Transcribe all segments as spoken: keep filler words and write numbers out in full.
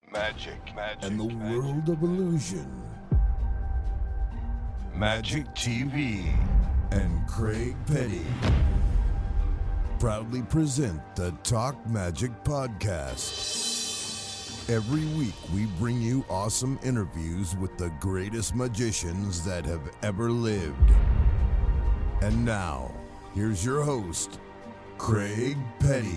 Magic, magic, and the magic, world of illusion. Magic T V and Craig Petty proudly present the Talk Magic Podcast. Every week we bring you awesome interviews with the greatest magicians that have ever lived. And now, here's your host, Craig Petty.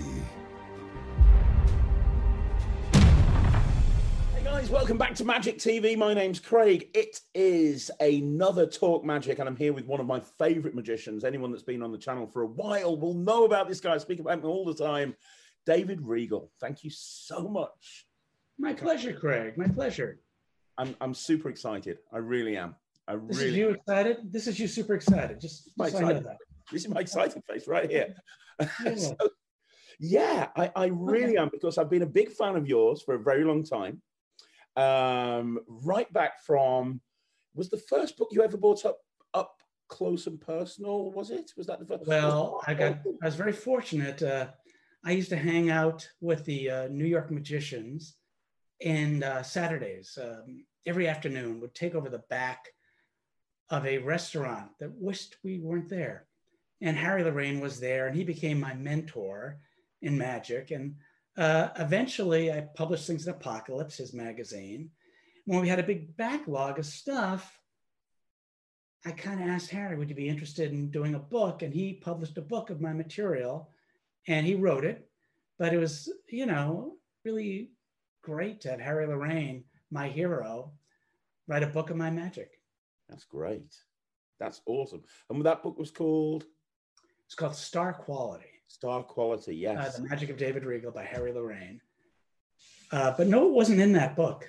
Guys, welcome back to Magic T V. My name's Craig. It is another Talk Magic, and I'm here with one of my favorite magicians. Anyone that's been on the channel for a while will know about this guy. I speak about him all the time. David Regal. Thank you so much. My pleasure, Craig. My pleasure. I'm I'm super excited. I really am. I This really is you excited? This is you super excited. Just, My just so I know excited. that. This is my excited face right here. Yeah. So, yeah, I, I really Okay. am, because I've been a big fan of yours for a very long time. Um, right back from, was the first book you ever brought up up close and personal? Was it? Was that the first? Well, I got. I was very fortunate. Uh, I used to hang out with the uh, New York magicians, and uh, Saturdays um, every afternoon would take over the back of a restaurant that wished we weren't there. And Harry Lorraine was there, and he became my mentor in magic. And uh, eventually, I published things in Apocalypse, his magazine. When we had a big backlog of stuff, I kind of asked Harry, would you be interested in doing a book? And he published a book of my material, and he wrote it. But it was, you know, really great to have Harry Lorraine, my hero, write a book of my magic. That's great. That's awesome. And that book was called It's called Star Quality. Star Quality. Uh, Yes. the Magic of David Regal by Harry Lorraine. Uh, but no, it wasn't in that book.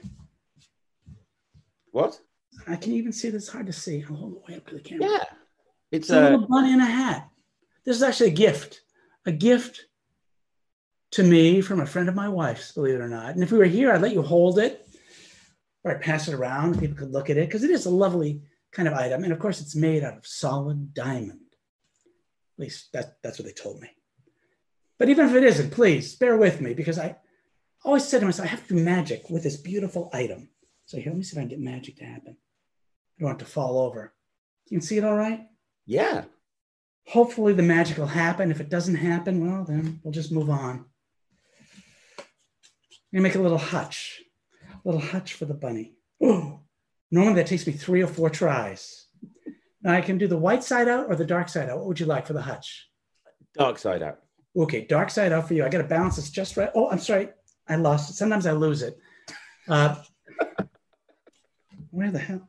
What? I can even see this. It's hard to see. I'll hold it way up to the camera. Yeah. It's It's a a. little bunny in a hat. This is actually a gift. A gift to me from a friend of my wife's, believe it or not. And if we were here, I'd let you hold it, or I'd pass it around and people could look at it, because it is a lovely kind of item. And of course, it's made out of solid diamond. At least that, that's what they told me. But even if it isn't, please bear with me, because I always said to myself, I have to do magic with this beautiful item. So here, let me see if I can get magic to happen. I don't want it to fall over. You can see it all right? Yeah. Hopefully the magic will happen. If it doesn't happen, well, then we'll just move on. I'm gonna make a little hutch, a little hutch for the bunny. Oh, normally that takes me three or four tries. Now I can do the white side out or the dark side out. What would you like for the hutch? Dark Side Out. Okay, dark side out for you. I got to balance this just right. Oh, I'm sorry. I lost it. Sometimes I lose it. Uh, where the hell?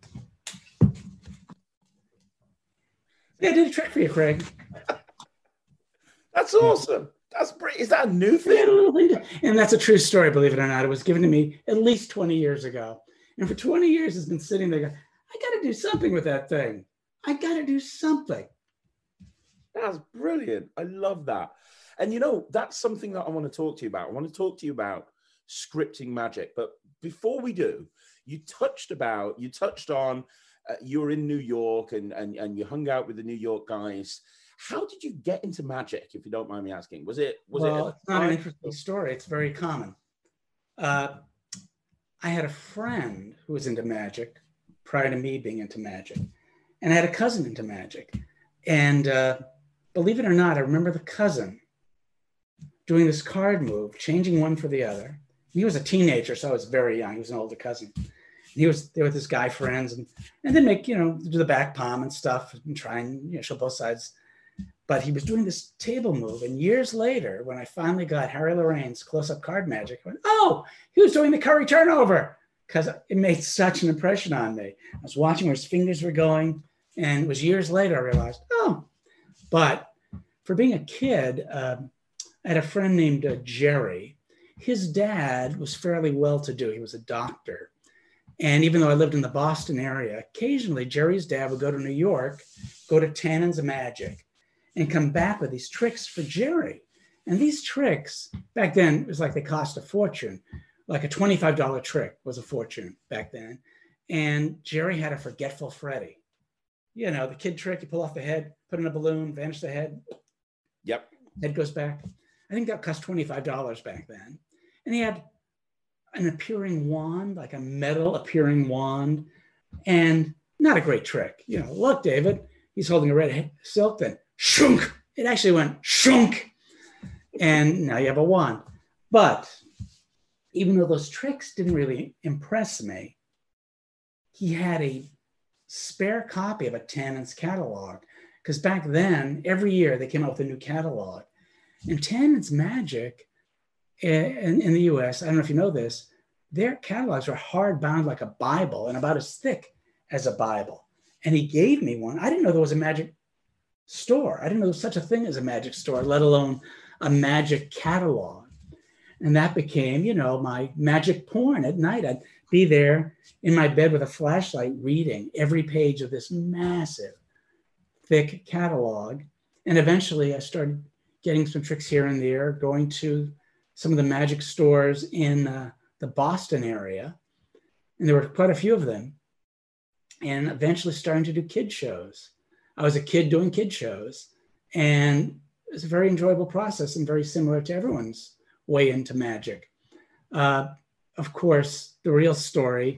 Yeah, I did a trick for you, Craig. That's awesome. That's great. Is that a new I got a thing? little thing to- And that's a true story, believe it or not. It was given to me at least twenty years ago. And for twenty years, it's been sitting there going, I got to do something with that thing. I got to do something. That's brilliant. I love that. And you know, that's something that I want to talk to you about. I want to talk to you about scripting magic. But before we do, you touched about, you touched on, uh, you were in New York and, and, and you hung out with the New York guys. How did you get into magic, if you don't mind me asking? Was it, was well, it? it's not an interesting story. It's very common. Uh, I had a friend who was into magic prior to me being into magic. And I had a cousin into magic. And uh, believe it or not, I remember the cousin doing this card move, changing one for the other. He was a teenager, so I was very young. He was an older cousin. And he was there with his guy friends, and, and then make, you know, do the back palm and stuff and try and, you know, show both sides. But he was doing this table move. And years later, when I finally got Harry Lorraine's close-up card magic, I went, oh, he was doing the curry turnover, because it made such an impression on me. I was watching where his fingers were going, and it was years later I realized, oh. But for being a kid, um, I had a friend named uh, Jerry. His dad was fairly well-to-do. He was a doctor. And even though I lived in the Boston area, occasionally Jerry's dad would go to New York, go to Tannen's Magic, and come back with these tricks for Jerry. And these tricks, back then, it was like they cost a fortune. Like a twenty-five dollar trick was a fortune back then. And Jerry had a Forgetful Freddy. You know, the kid trick, you pull off the head, put in a balloon, vanish the head. Yep. Head goes back. I think that cost twenty-five dollars back then. And he had an appearing wand, like a metal appearing wand, and not a great trick. You know, look, David, he's holding a red silk, then shunk. It actually went shunk. And now you have a wand. But even though those tricks didn't really impress me, he had a spare copy of a Tannen's catalog. Because back then, every year they came out with a new catalog. And Tannen's Magic in, in the U S, I don't know if you know this, their catalogs are hardbound like a Bible and about as thick as a Bible. And he gave me one. I didn't know there was a magic store. I didn't know there was such a thing as a magic store, let alone a magic catalog. And that became, you know, my magic porn at night. I'd be there in my bed with a flashlight reading every page of this massive, thick catalog. And eventually I started getting some tricks here and there, going to some of the magic stores in uh, the Boston area. And there were quite a few of them. And eventually starting to do kid shows. I was a kid doing kid shows. And it was a very enjoyable process and very similar to everyone's way into magic. Uh, of course, the real story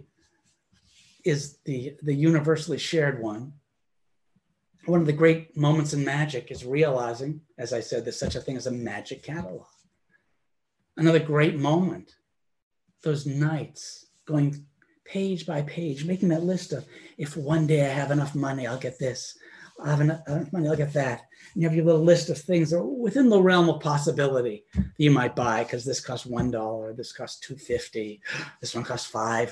is the, the universally shared one. One of the great moments in magic is realizing, as I said, there's such a thing as a magic catalog. Another great moment, those nights going page by page, making that list of, if one day I have enough money, I'll get this. I'll have enough, enough money, I'll get that. And you have your little list of things that are within the realm of possibility that you might buy, because this costs one dollar, this costs two fifty, this one costs five.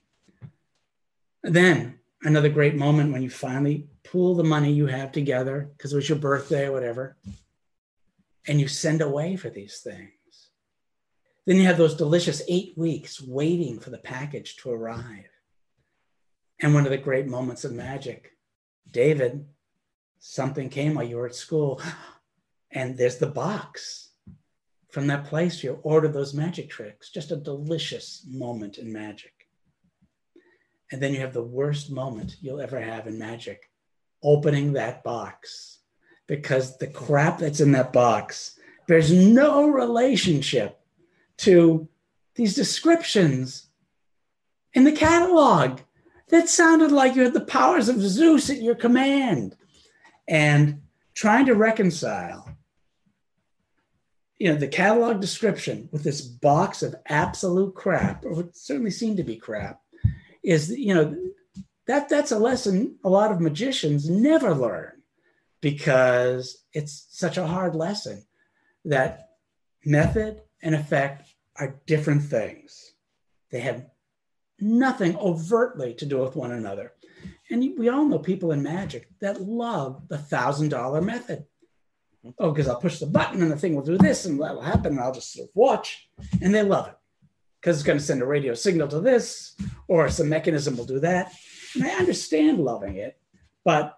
And then another great moment when you finally pool the money you have together, because it was your birthday or whatever, and you send away for these things. Then you have those delicious eight weeks waiting for the package to arrive. And one of the great moments of magic, David, something came while you were at school, and there's the box from that place you ordered those magic tricks. Just a delicious moment in magic. And then you have the worst moment you'll ever have in magic, opening that box, because the crap that's in that box bears no relationship to these descriptions in the catalog that sounded like you had the powers of Zeus at your command. And trying to reconcile, you know, the catalog description with this box of absolute crap, or what certainly seemed to be crap, is, you know, that that's a lesson a lot of magicians never learn, because it's such a hard lesson that method and effect are different things. They have nothing overtly to do with one another. And we all know people in magic that love the thousand dollar method. Oh, because I'll push the button and the thing will do this and that will happen, and I'll just sort of watch, and they love it because it's going to send a radio signal to this, or some mechanism will do that. And I understand loving it, but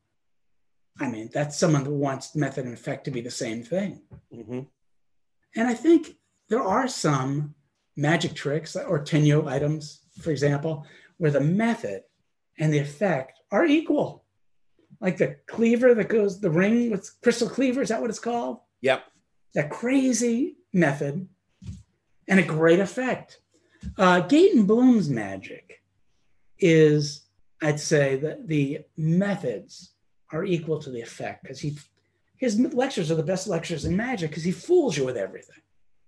I mean, that's someone who wants method and effect to be the same thing. Mm-hmm. And I think there are some magic tricks or tenyo items, for example, where the method and the effect are equal. Like the cleaver that goes, the ring with crystal cleaver, is that what it's called? Yep. That crazy method and a great effect. Uh, Gaten Bloom's magic is, I'd say, that the methods are equal to the effect, because he, his lectures are the best lectures in magic because he fools you with everything.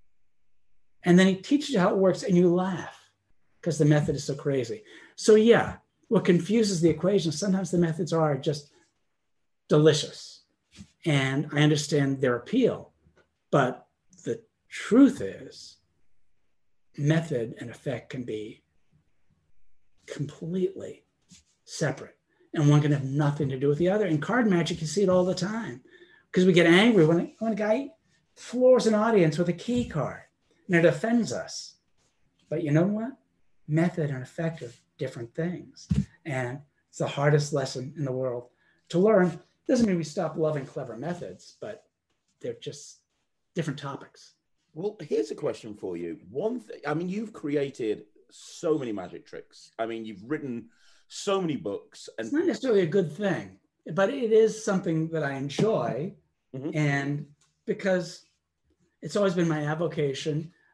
And then he teaches you how it works and you laugh because the method is so crazy. So yeah, what confuses the equation, sometimes the methods are just delicious. And I understand their appeal, but the truth is method and effect can be completely separate, and one can have nothing to do with the other. In card magic, you see it all the time, because we get angry when a, when a guy floors an audience with a key card and it offends us. But you know what? Method and effect are different things. And it's the hardest lesson in the world to learn. Doesn't mean we stop loving clever methods, but they're just different topics. Well, here's a question for you. One thing, I mean, you've created so many magic tricks. I mean, you've written so many books. And it's not necessarily a good thing, but it is something that I enjoy. Mm-hmm. And because it's always been my avocation,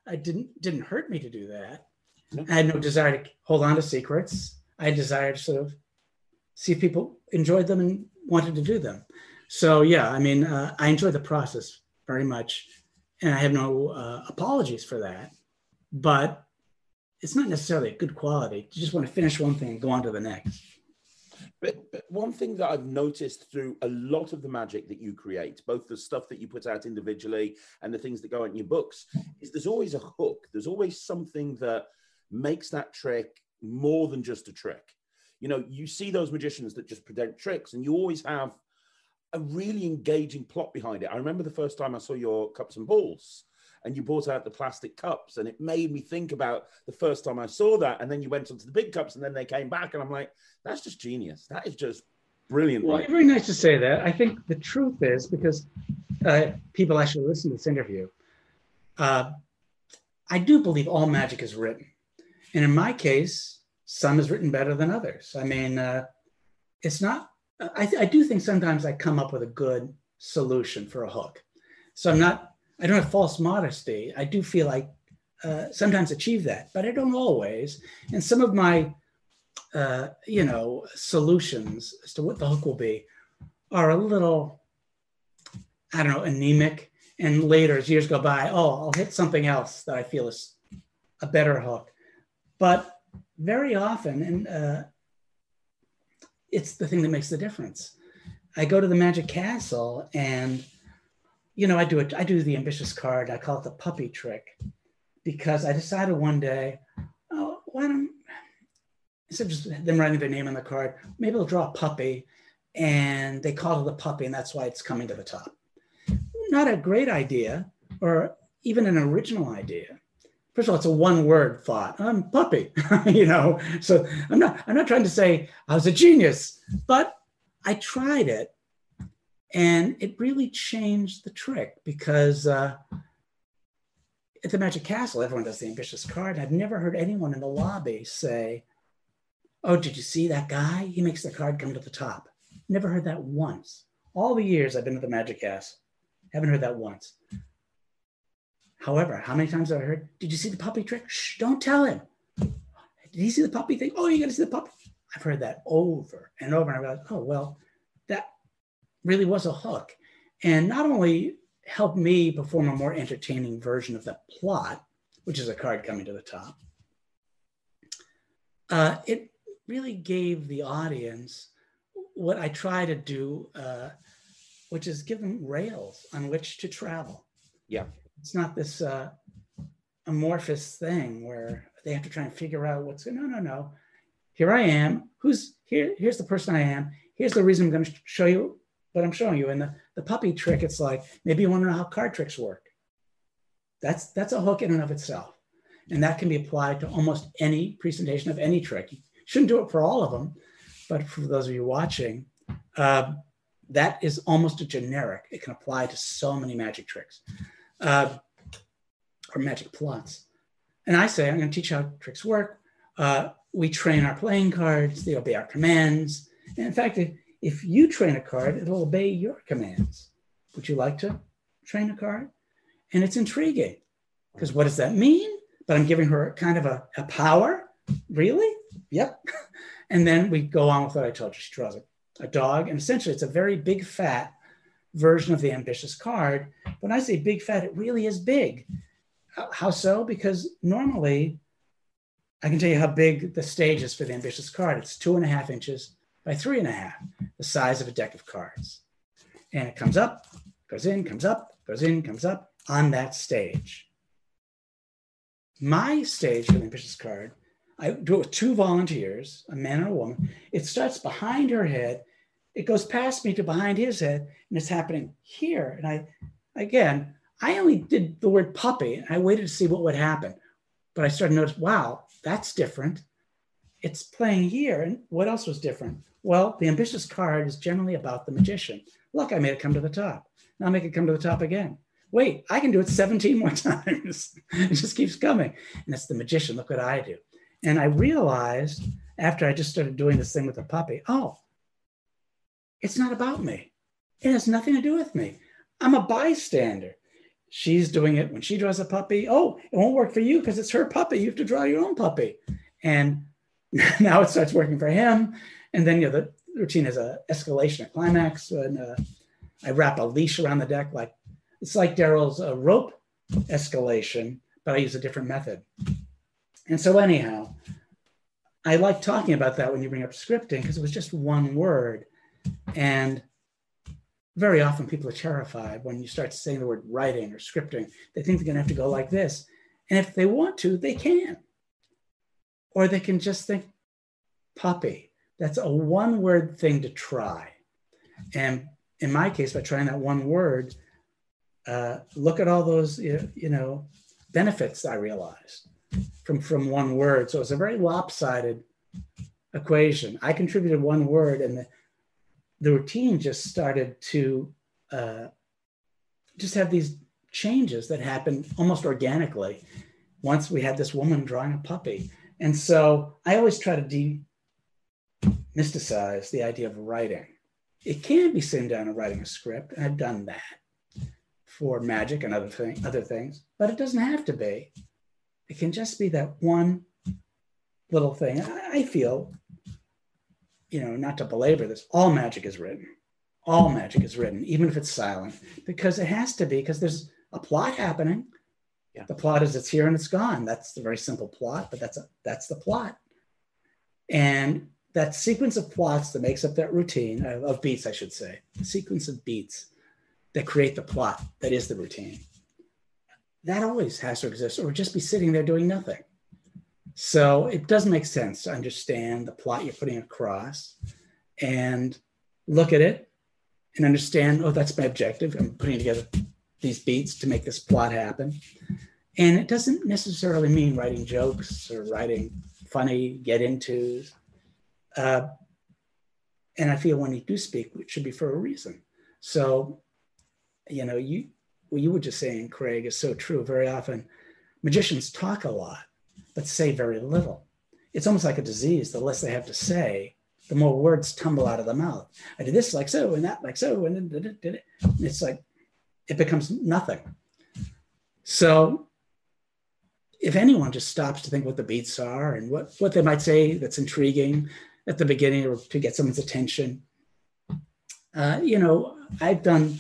I didn't didn't hurt me to do that. No. I had no desire to hold on to secrets. I had desire to sort of see if people enjoyed them and wanted to do them. So yeah, I mean, uh, I enjoy the process very much, and I have no uh, apologies for that. But it's not necessarily a good quality. You just want to finish one thing and go on to the next. But, but one thing that I've noticed through a lot of the magic that you create, both the stuff that you put out individually and the things that go out in your books, is there's always a hook. There's always something that makes that trick more than just a trick. You know, you see those magicians that just present tricks, and you always have a really engaging plot behind it. I remember the first time I saw your Cups and Balls, and you brought out the plastic cups, and it made me think about the first time I saw that. And then you went on to the big cups, and then they came back, and I'm like, that's just genius. That is just brilliant. Well, right? very nice to say that. I think the truth is, because uh, people actually listen to this interview, uh, I do believe all magic is written. And in my case, some is written better than others. I mean, uh, it's not, I, I do think sometimes I come up with a good solution for a hook. So I'm not, I don't have false modesty. I do feel like uh, sometimes achieve that, but I don't always. And some of my, uh, you know, solutions as to what the hook will be are a little, I don't know, anemic. And later, as years go by, oh, I'll hit something else that I feel is a better hook. But very often, and uh, it's the thing that makes the difference. I go to the Magic Castle and you know, I do it. I do the ambitious card. I call it the puppy trick, because I decided one day, oh, why don't instead of just them writing their name on the card, maybe they'll draw a puppy, and they call it the puppy, and that's why it's coming to the top. Not a great idea, or even an original idea. First of all, it's a one-word thought. I'm puppy, you know. So I'm not. I'm not trying to say I was a genius, but I tried it. And it really changed the trick, because uh, at the Magic Castle, everyone does the ambitious card. I've never heard anyone in the lobby say, oh, did you see that guy? He makes the card come to the top. Never heard that once. All the years I've been at the Magic Castle, haven't heard that once. However, how many times have I heard, did you see the puppy trick? Shh, don't tell him. Did he see the puppy thing? Oh, you got to see the puppy. I've heard that over and over. And I realized, oh, well, that really was a hook, and not only helped me perform a more entertaining version of the plot, which is a card coming to the top, uh, it really gave the audience what I try to do, uh, which is give them rails on which to travel. Yeah. It's not this uh, amorphous thing where they have to try and figure out what's, no, no, no. Here I am. Who's here? Here's the person I am. Here's the reason I'm going to show you what I'm showing you. And the, the puppy trick, it's like, maybe you want to know how card tricks work. That's, that's a hook in and of itself. And that can be applied to almost any presentation of any trick. You shouldn't do it for all of them, but for those of you watching, uh, that is almost a generic. It can apply to so many magic tricks uh, or magic plots. And I say, I'm going to teach how tricks work. Uh, we train our playing cards. They obey our commands. And in fact, if, if you train a card, it'll obey your commands. Would you like to train a card? And it's intriguing, because what does that mean? But I'm giving her kind of a, a power. Really? Yep. And then we go on with what I told you. She draws a, a dog. And essentially, it's a very big, fat version of the ambitious card. When I say big, fat, it really is big. How so? Because normally, I can tell you how big the stage is for the ambitious card. It's two and a half inches by three and a half, the size of a deck of cards. And it comes up, goes in, comes up, goes in, comes up on that stage. My stage for the ambitious card, I do it with two volunteers, a man and a woman. It starts behind her head. It goes past me to behind his head, and it's happening here. And I, again, I only did the word puppy. I waited to see what would happen. But I started to notice, wow, that's different. It's playing here. And what else was different? Well, the ambitious card is generally about the magician. Look, I made it come to the top. Now I'll make it come to the top again. Wait, I can do it seventeen more times. It just keeps coming. And it's the magician. Look what I do. And I realized after I just started doing this thing with the puppy, oh, it's not about me. It has nothing to do with me. I'm a bystander. she's doing it when she draws a puppy. Oh, it won't work for you because it's her puppy. You have to draw your own puppy. And now it starts working for him. And then, you know, the routine has a escalation, a climax. And uh, I wrap a leash around the deck. Like it's like Daryl's uh, rope escalation, but I use a different method. And so anyhow, I like talking about that when you bring up scripting because it was just one word. And very often people are terrified when you start saying the word writing or scripting. They think they're going to have to go like this. And if they want to, they can. Or they can just think puppy. That's a one word thing to try. And in my case, by trying that one word, uh, look at all those, you know, benefits I realized from, from one word. So it's a very lopsided equation. I contributed one word and the, the routine just started to uh, just have these changes that happened almost organically once we had this woman drawing a puppy. And so I always try to demysticize the idea of writing. It can be sitting down and writing a script, and I've done that for magic and other, thing, other things, but it doesn't have to be. It can just be that one little thing. I feel, you know, not to belabor this, all magic is written. All magic is written, even if it's silent, because it has to be, because there's a plot happening. Yeah. The plot is it's here and it's gone. That's the very simple plot, but that's a, that's the plot. And that sequence of plots that makes up that routine, uh, of beats, I should say, the sequence of beats that create the plot that is the routine, that always has to exist or just be sitting there doing nothing. So it does make sense to understand the plot you're putting across and look at it and understand, oh, that's my objective. I'm putting together these beats to make this plot happen. And it doesn't necessarily mean writing jokes or writing funny get-intos. Uh, and I feel when you do speak, it should be for a reason. So, you know, you what you were just saying, Craig, is so true. Very often, magicians talk a lot, but say very little. It's almost like a disease. The less they have to say, the more words tumble out of the mouth. I did this like so, and that like so, and then did it, did it. It's like, it becomes nothing. So if anyone just stops to think what the beats are and what, what they might say that's intriguing at the beginning or to get someone's attention, uh, you know, I've done,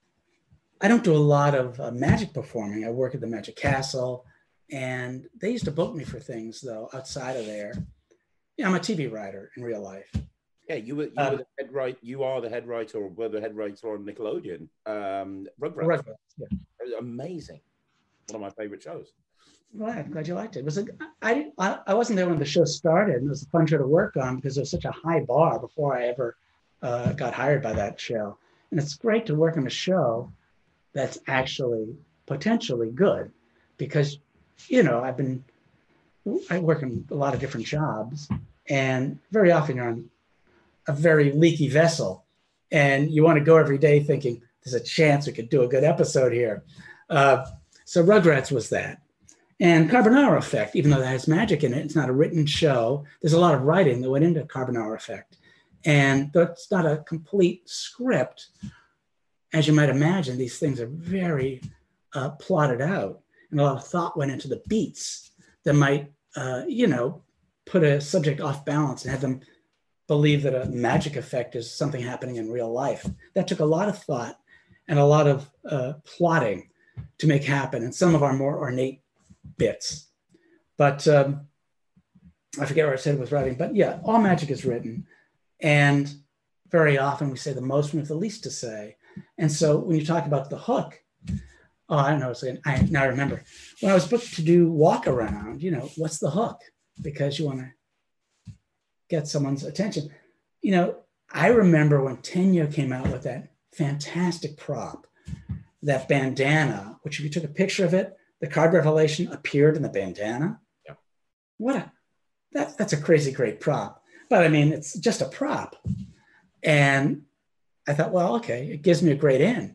I don't do a lot of uh, magic performing. I work at the Magic Castle, and they used to book me for things, though, outside of there. Yeah, I'm a T V writer in real life. Yeah, you were, you uh, were the head writer. You are the head writer, or were the head writer on Nickelodeon. Um, Rugrats. Rugrats, yeah. It was amazing. One of my favorite shows. Well, I'm glad you liked it. It was a, I, didn't, I, I wasn't there when the show started, and it was a fun show to work on because it was such a high bar before I ever uh, got hired by that show. And it's great to work on a show that's actually potentially good because, you know, I've been, I work in a lot of different jobs, and very often you're on a very leaky vessel, and you want to go every day thinking there's a chance we could do a good episode here. Uh, so Rugrats was that. And Carbonara Effect, even though that has magic in it, it's not a written show. There's a lot of writing that went into Carbonara Effect. And though it's not a complete script, as you might imagine, these things are very uh, plotted out. And a lot of thought went into the beats that might, uh, you know, put a subject off balance and have them believe that a magic effect is something happening in real life. That took a lot of thought and a lot of uh, plotting to make happen, and some of our more ornate bits. But um, I forget what I said with writing, but yeah, all magic is written. And very often we say the most, we have the least to say. And so when you talk about the hook, oh, I don't know, so I now remember. When I was booked to do walk around, you know, what's the hook? Because you want to get someone's attention. You know, I remember when Tenyo came out with that fantastic prop, that bandana, which if you took a picture of it, the card revelation appeared in the bandana. Yeah. What a, that, that's a crazy great prop. But I mean, it's just a prop. And I thought, well, okay, it gives me a great in.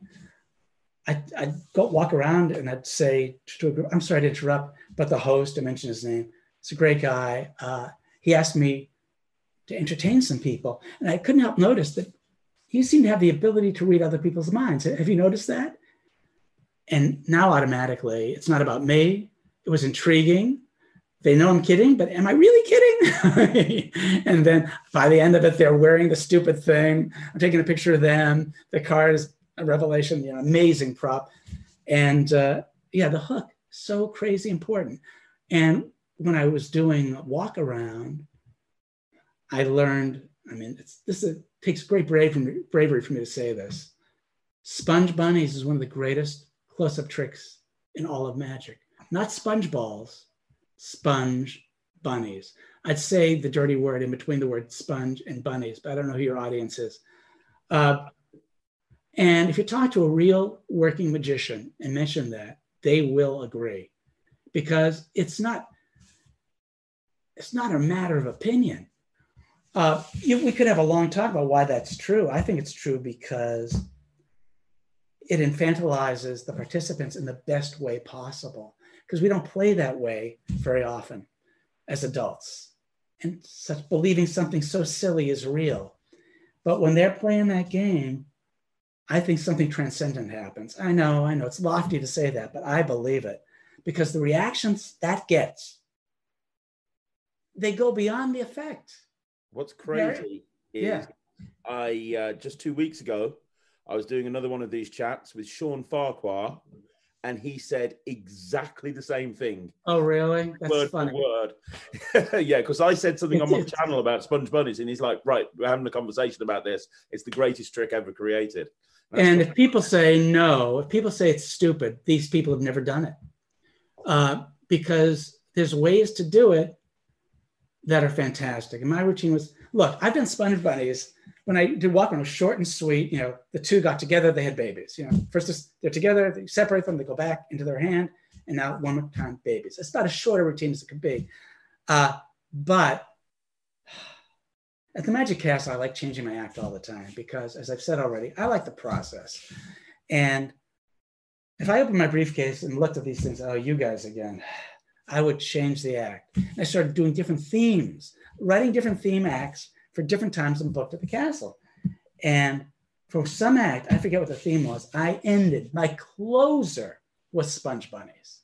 I, I'd go walk around and I'd say to a group, I'm sorry to interrupt, but the host, I mentioned his name, he's a great guy. Uh, he asked me to entertain some people. And I couldn't help notice that he seemed to have the ability to read other people's minds. Have you noticed that? And now automatically, it's not about me. It was intriguing. They know I'm kidding, but am I really kidding? And then by the end of it, they're wearing the stupid thing. I'm taking a picture of them. The car is a revelation, you know, amazing prop. And uh, yeah, the hook, so crazy important. And when I was doing walk around, I learned, I mean, it's, this is, it takes great bravery, bravery for me to say this. Sponge bunnies is one of the greatest close-up tricks in all of magic. Not sponge balls, sponge bunnies. I'd say the dirty word in between the word sponge and bunnies, but I don't know who your audience is. Uh, and if you talk to a real working magician and mention that, they will agree, because it's not, it's not a matter of opinion. Uh, you, we could have a long talk about why that's true. I think it's true because it infantilizes the participants in the best way possible, because we don't play that way very often as adults. And such believing something so silly is real. But when they're playing that game, I think something transcendent happens. I know, I know, it's lofty to say that, but I believe it, because the reactions that gets, they go beyond the effect. What's crazy yeah. is yeah. I, uh, just two weeks ago, I was doing another one of these chats with Sean Farquhar, and he said exactly the same thing. Oh, really? That's word funny. for word. Yeah, because I said something on my channel about sponge bunnies, and he's like, right, we're having a conversation about this. It's the greatest trick ever created. That's and what- if people say no, if people say it's stupid, these people have never done it. Uh, because there's ways to do it that are fantastic. And my routine was, look, I've done sponge bunnies. When I did walk on, it was short and sweet. You know, the two got together, they had babies. You know, first they're together, they separate them, they go back into their hand, and now one more time, babies. It's about as short a routine as it could be. Uh, but at the Magic Castle, I like changing my act all the time because, as I've said already, I like the process. And if I opened my briefcase and looked at these things, oh, you guys again, I would change the act. And I started doing different themes, writing different theme acts for different times I'm booked at the castle. And for some act, I forget what the theme was, I ended, my closer was Sponge Bunnies.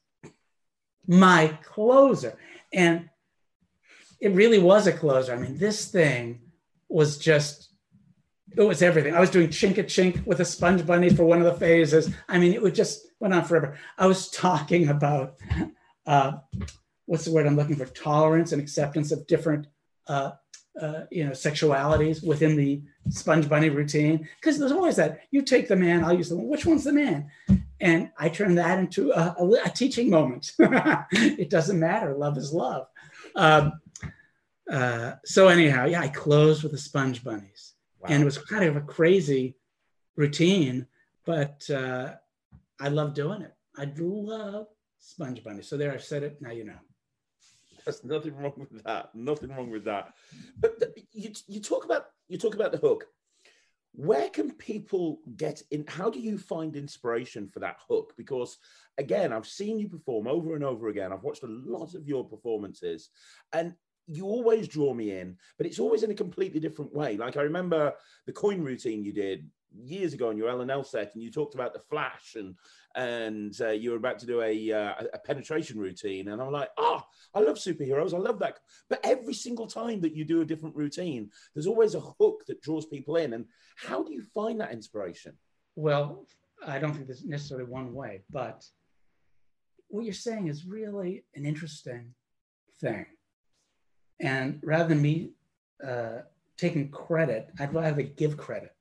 My closer. And it really was a closer. I mean, this thing was just, it was everything. I was doing chink a chink with a sponge bunny for one of the phases. I mean, it would just went on forever. I was talking about, uh, what's the word I'm looking for? Tolerance and acceptance of different, uh, uh, you know, sexualities within the sponge bunny routine. Because there's always that, you take the man, I'll use the one. Which one's the man? And I turned that into a, a, a teaching moment. It doesn't matter. Love is love. Um, uh, so anyhow, yeah, I closed with the sponge bunnies. Wow. And it was kind of a crazy routine, but uh, I love doing it. I love sponge bunnies. So there, I've said it. Now you know. There's nothing wrong with that. Nothing wrong with that. But the, you you talk about you talk about the hook. Where can people get in? How do you find inspiration for that hook? Because again, I've seen you perform over and over again. I've watched a lot of your performances, and you always draw me in, but it's always in a completely different way. Like I remember the coin routine you did years ago on your L and L set, and you talked about the flash, and and uh, you were about to do a, uh, a penetration routine, and I'm like, oh, I love superheroes, I love that. But every single time that you do a different routine, there's always a hook that draws people in. And how do you find that inspiration? Well, I don't think there's necessarily one way, but what you're saying is really an interesting thing. And rather than me uh, taking credit, I'd rather give credit.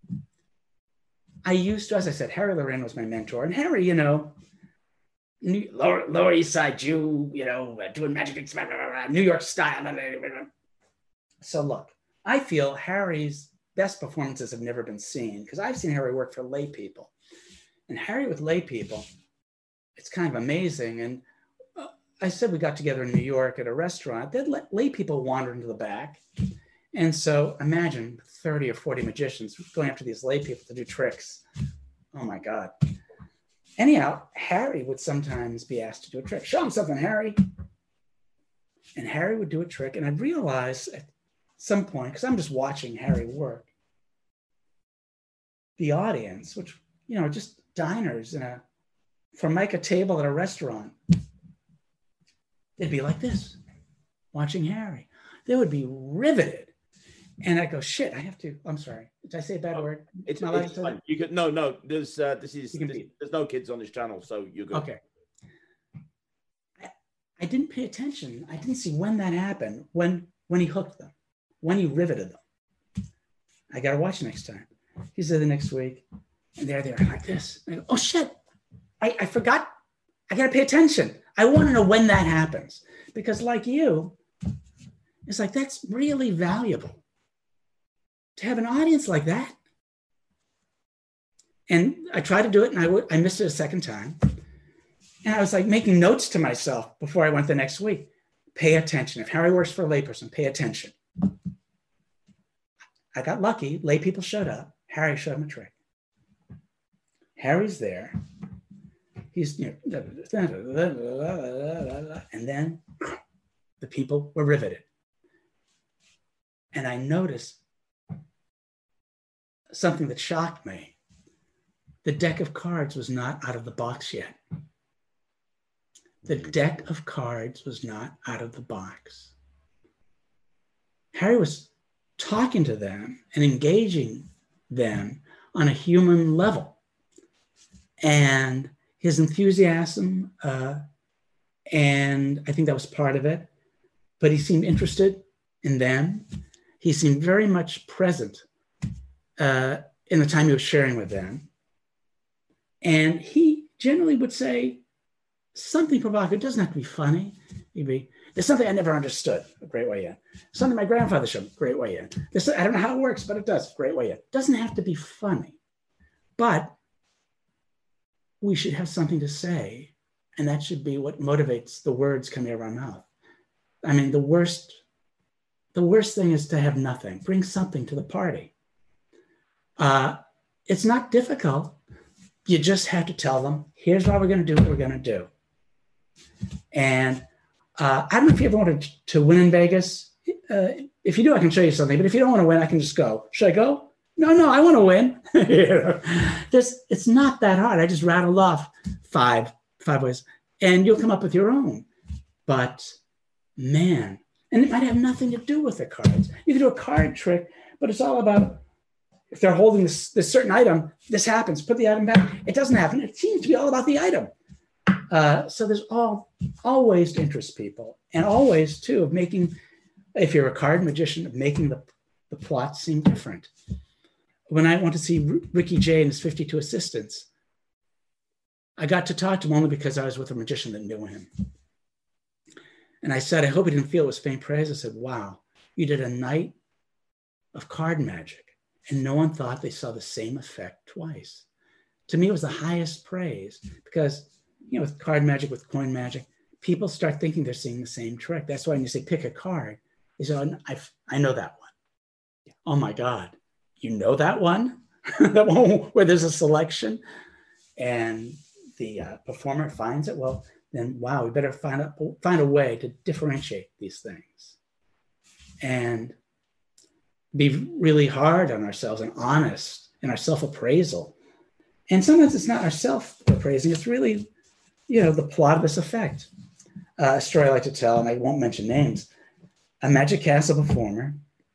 I used to, as I said, Harry Loren was my mentor. And Harry, you know, New, Lower, Lower East Side Jew, you know, doing magic, New York style. So look, I feel Harry's best performances have never been seen because I've seen Harry work for lay people. And Harry with lay people, it's kind of amazing. And uh, I said we got together in New York at a restaurant. They'd let lay people wander into the back. And so imagine thirty or forty magicians going after these lay people to do tricks. Oh my God. Anyhow, Harry would sometimes be asked to do a trick. Show him something, Harry. And Harry would do a trick. And I'd realize at some point, because I'm just watching Harry work, the audience, which, you know, just diners in a from like a table at a restaurant, they'd be like this, watching Harry. They would be riveted. And I go, shit, I have to, I'm sorry. Did I say a bad Oh, word? It's, Not it's fine. You could, no, no, there's, uh, this is, You can this- be- there's no kids on this channel, so you're good. Okay. I, I didn't pay attention. I didn't see when that happened, when, when he hooked them, when he riveted them. I got to watch next time. He's there the next week, and they're there like this. I go, oh shit, I, I forgot. I got to pay attention. I want to know when that happens, because like you, it's like, that's really valuable to have an audience like that. And I tried to do it, and I, w- I missed it a second time. And I was like making notes to myself before I went the next week. Pay attention. If Harry works for a layperson, pay attention. I got lucky. Lay people showed up. Harry showed him a trick. Harry's there. He's, you know, and then the people were riveted. And I noticed something that shocked me. The deck of cards was not out of the box yet. The deck of cards was not out of the box. Harry was talking to them and engaging them on a human level. And his enthusiasm, uh, and I think that was part of it, but he seemed interested in them. He seemed very much present uh, in the time he was sharing with them. And he generally would say something provocative. It doesn't have to be funny. He'd be, there's something I never understood. A great way in. Something my grandfather showed. Great way in. This, I don't know how it works, but it does. Great way in. It doesn't have to be funny, but we should have something to say, and that should be what motivates the words coming out of our mouth. I mean, the worst, the worst thing is to have nothing. Bring something to the party. Uh, it's not difficult. You just have to tell them, here's what we're going to do, what we're going to do. And uh, I don't know if you ever wanted to win in Vegas. Uh, if you do, I can show you something. But if you don't want to win, I can just go. Should I go? No, no, I want to win. You know, this, it's not that hard. I just rattled off five, five ways, and you'll come up with your own. But man, and it might have nothing to do with the cards. You can do a card trick, but it's all about, if they're holding this, this certain item, this happens, put the item back. It doesn't happen. It seems to be all about the item. Uh, so there's all, all ways to interest people, and always too of making, if you're a card magician, of making the, the plot seem different. When I went to see R- Ricky Jay and his fifty-two assistants, I got to talk to him only because I was with a magician that knew him. And I said, I hope he didn't feel it was faint praise. I said, wow, you did a night of card magic, and no one thought they saw the same effect twice. To me, it was the highest praise, because, you know, with card magic, with coin magic, people start thinking they're seeing the same trick. That's why when you say pick a card, they say, oh, I, I know that one. Oh my God, you know that one? That one where there's a selection and the uh, performer finds it? Well, then, wow, we better find a, find a way to differentiate these things and be really hard on ourselves and honest in our self-appraisal. And sometimes it's not our self-appraising, it's really, you know, the plot of this effect. Uh, a story I like to tell, and I won't mention names, a Magic Castle performer,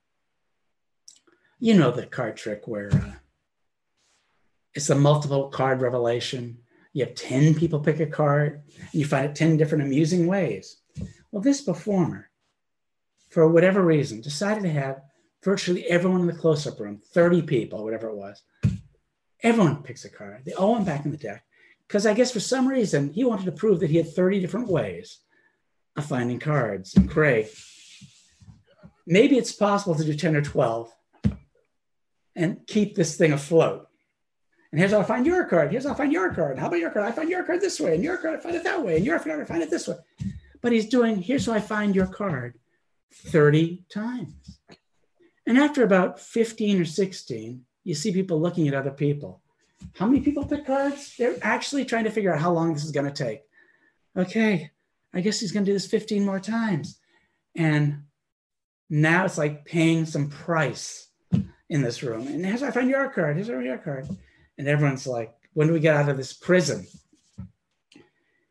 you know, the card trick where uh, it's a multiple card revelation. You have ten people pick a card, and you find it ten different amusing ways. Well, this performer, for whatever reason, decided to have virtually everyone in the close-up room, thirty people, whatever it was. Everyone picks a card. They all went back in the deck, because I guess for some reason, he wanted to prove that he had thirty different ways of finding cards. And Craig, maybe it's possible to do ten or twelve and keep this thing afloat. And here's how I find your card. Here's how I find your card. How about your card? I find your card this way, and your card, I find it that way, and your card, I find it this way. But he's doing, here's how I find your card thirty times. And after about fifteen or sixteen, you see people looking at other people. How many people pick cards? They're actually trying to figure out how long this is going to take. Okay, I guess he's going to do this fifteen more times. And now it's like paying some price in this room. And here's how I find your card. Here's how I find your card. And everyone's like, when do we get out of this prison?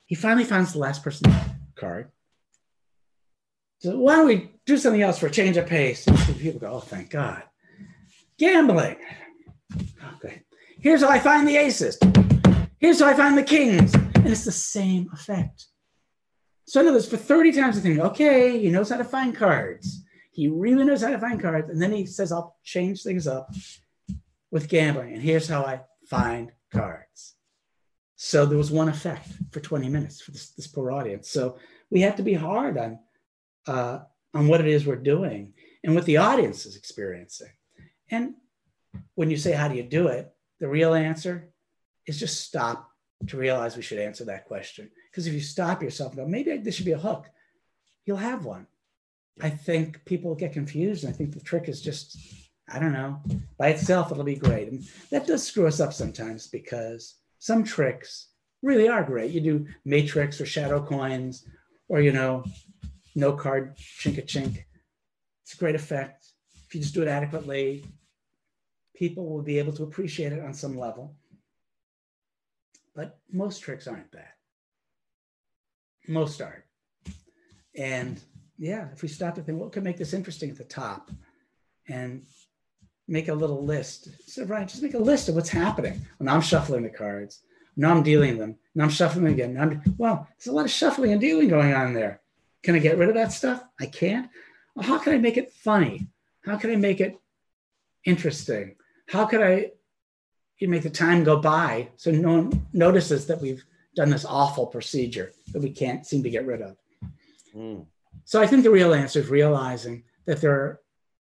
he finally finds the last person's card. So why don't we do something else for a change of pace? And people go, oh, thank God. Gambling. Okay. Here's how I find the aces. Here's how I find the kings. And it's the same effect. So in other words, for thirty times I think, okay, he knows how to find cards. He really knows how to find cards. And then he says, I'll change things up with gambling. And here's how I find cards. So there was one effect for twenty minutes for this, this poor audience. So we have to be hard on, uh, on what it is we're doing and what the audience is experiencing. And when you say, how do you do it? The real answer is just stop to realize we should answer that question. Because if you stop yourself and go, maybe this should be a hook, you'll have one. I think people get confused. And I think the trick is just, I don't know, by itself, it'll be great. And that does screw us up sometimes because some tricks really are great. You do matrix or shadow coins or, you know, no card chink a chink. It's a great effect. If you just do it adequately, people will be able to appreciate it on some level. But most tricks aren't that. Most aren't. And yeah, if we stop to think, what could make this interesting at the top and make a little list. So Ryan, just make a list of what's happening when I'm shuffling the cards. Now I'm dealing them. Now I'm shuffling them again. Now I'm, well, there's a lot of shuffling and dealing going on there. Can I get rid of that stuff? I can't. Well, how can I make it funny? How can I make it interesting? How could I you make the time go by so no one notices that we've done this awful procedure that we can't seem to get rid of? Mm. So I think the real answer is realizing that there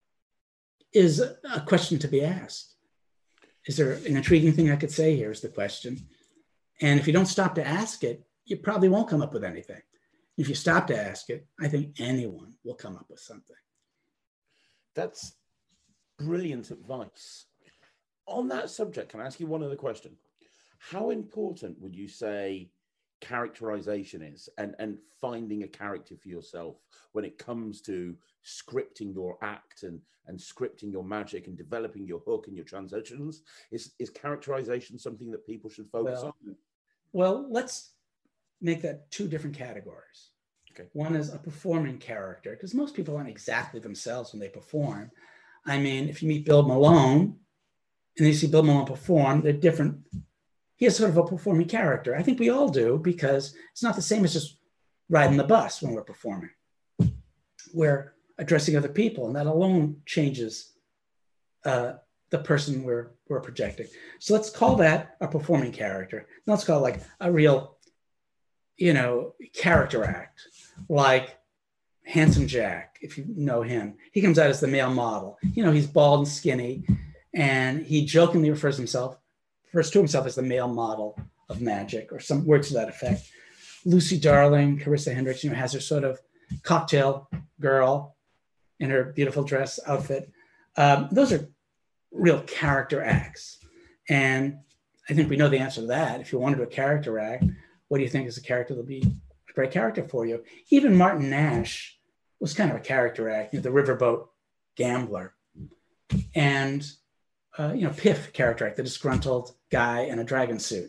is a question to be asked. Is there an intriguing thing I could say here is the question. And if you don't stop to ask it, you probably won't come up with anything. If you stop to ask it, I think anyone will come up with something. That's brilliant advice. On that subject, can I ask you one other question? How important would you say characterization is and, and finding a character for yourself when it comes to scripting your act and, and scripting your magic and developing your hook and your transitions? Is, is characterization something that people should focus well, on? Well, let's make that two different categories. Okay. One is a performing character, because most people aren't exactly themselves when they perform. I mean, if you meet Bill Malone and you see Bill Malone perform, they're different. He has sort of a performing character. I think we all do, because it's not the same as just riding the bus when we're performing. We're addressing other people, and that alone changes uh, the person we're, we're projecting. So let's call that a performing character. Let's call it like a real, you know, character act, like Handsome Jack, if you know him. He comes out as the male model. You know, he's bald and skinny, and he jokingly refers himself, refers to himself as the male model of magic, or some words to that effect. Lucy Darling, Carissa Hendricks, you know, has her sort of cocktail girl in her beautiful dress outfit. Um, those are real character acts. And I think we know the answer to that. If you want to do a character act, what do you think is a character that'll be a great character for you? Even Martin Nash was kind of a character act, you know, the riverboat gambler. And, uh, you know, Piff character act, the disgruntled guy in a dragon suit.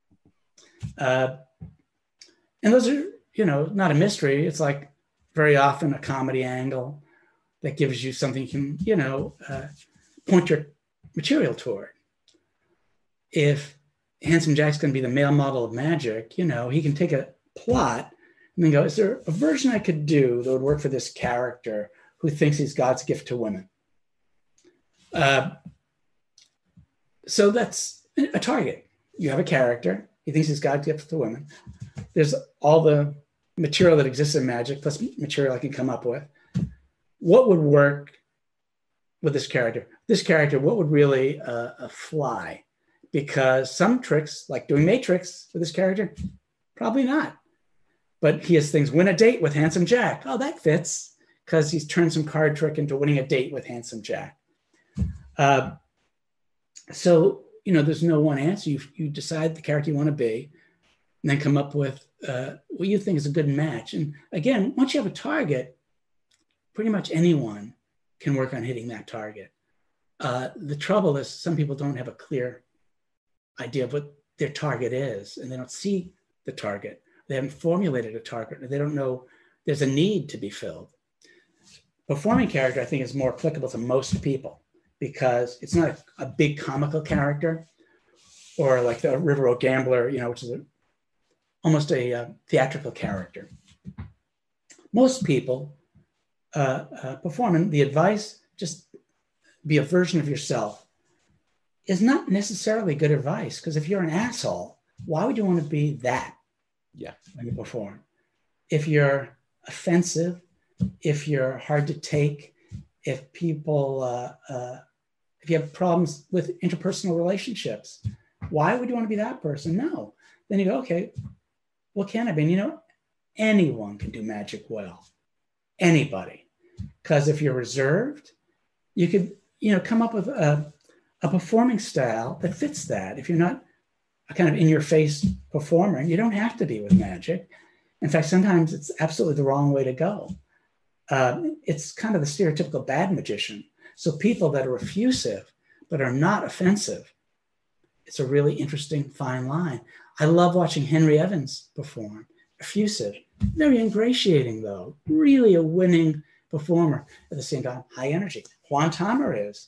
Uh, and those are, you know, not a mystery. It's like very often a comedy angle that gives you something you can, you know, uh, point your material toward. If Handsome Jack's going to be the male model of magic, you know, he can take a plot and then go, is there a version I could do that would work for this character who thinks he's God's gift to women? Uh, so that's a target. You have a character. He thinks he's God's gift to women. There's all the material that exists in magic, plus material I can come up with. What would work with this character? This character, what would really uh, uh, fly? Because some tricks, like doing Matrix for this character, probably not. But he has things, win a date with Handsome Jack. Oh, that fits, because he's turned some card trick into winning a date with Handsome Jack. Uh, so, you know, there's no one answer. You, you decide the character you want to be, and then come up with uh, what you think is a good match. And again, once you have a target, pretty much anyone can work on hitting that target. Uh, the trouble is some people don't have a clear idea of what their target is, and they don't see the target, They haven't formulated a target. They don't know there's a need to be filled. Performing character, I think, is more applicable to most people because it's not a, a big comical character or like the Riverboat Gambler, you know, which is a, almost a uh, theatrical character. Most people uh, uh, perform, and the advice, just be a version of yourself, is not necessarily good advice, because if you're an asshole, why would you want to be that? Yeah. When you perform? If you're offensive, if you're hard to take, if people, uh, uh, if you have problems with interpersonal relationships, why would you want to be that person? No. Then you go, okay, what can I be? And you know, anyone can do magic well. Anybody. Because if you're reserved, you could, you know, come up with a, a performing style that fits that. If you're not a kind of in-your-face performer, you don't have to be with magic. In fact, sometimes it's absolutely the wrong way to go. Uh, it's kind of the stereotypical bad magician. So people that are effusive but are not offensive, it's a really interesting fine line. I love watching Henry Evans perform. Effusive, very ingratiating though, really a winning performer. At the same time, high energy. Juan Tamar is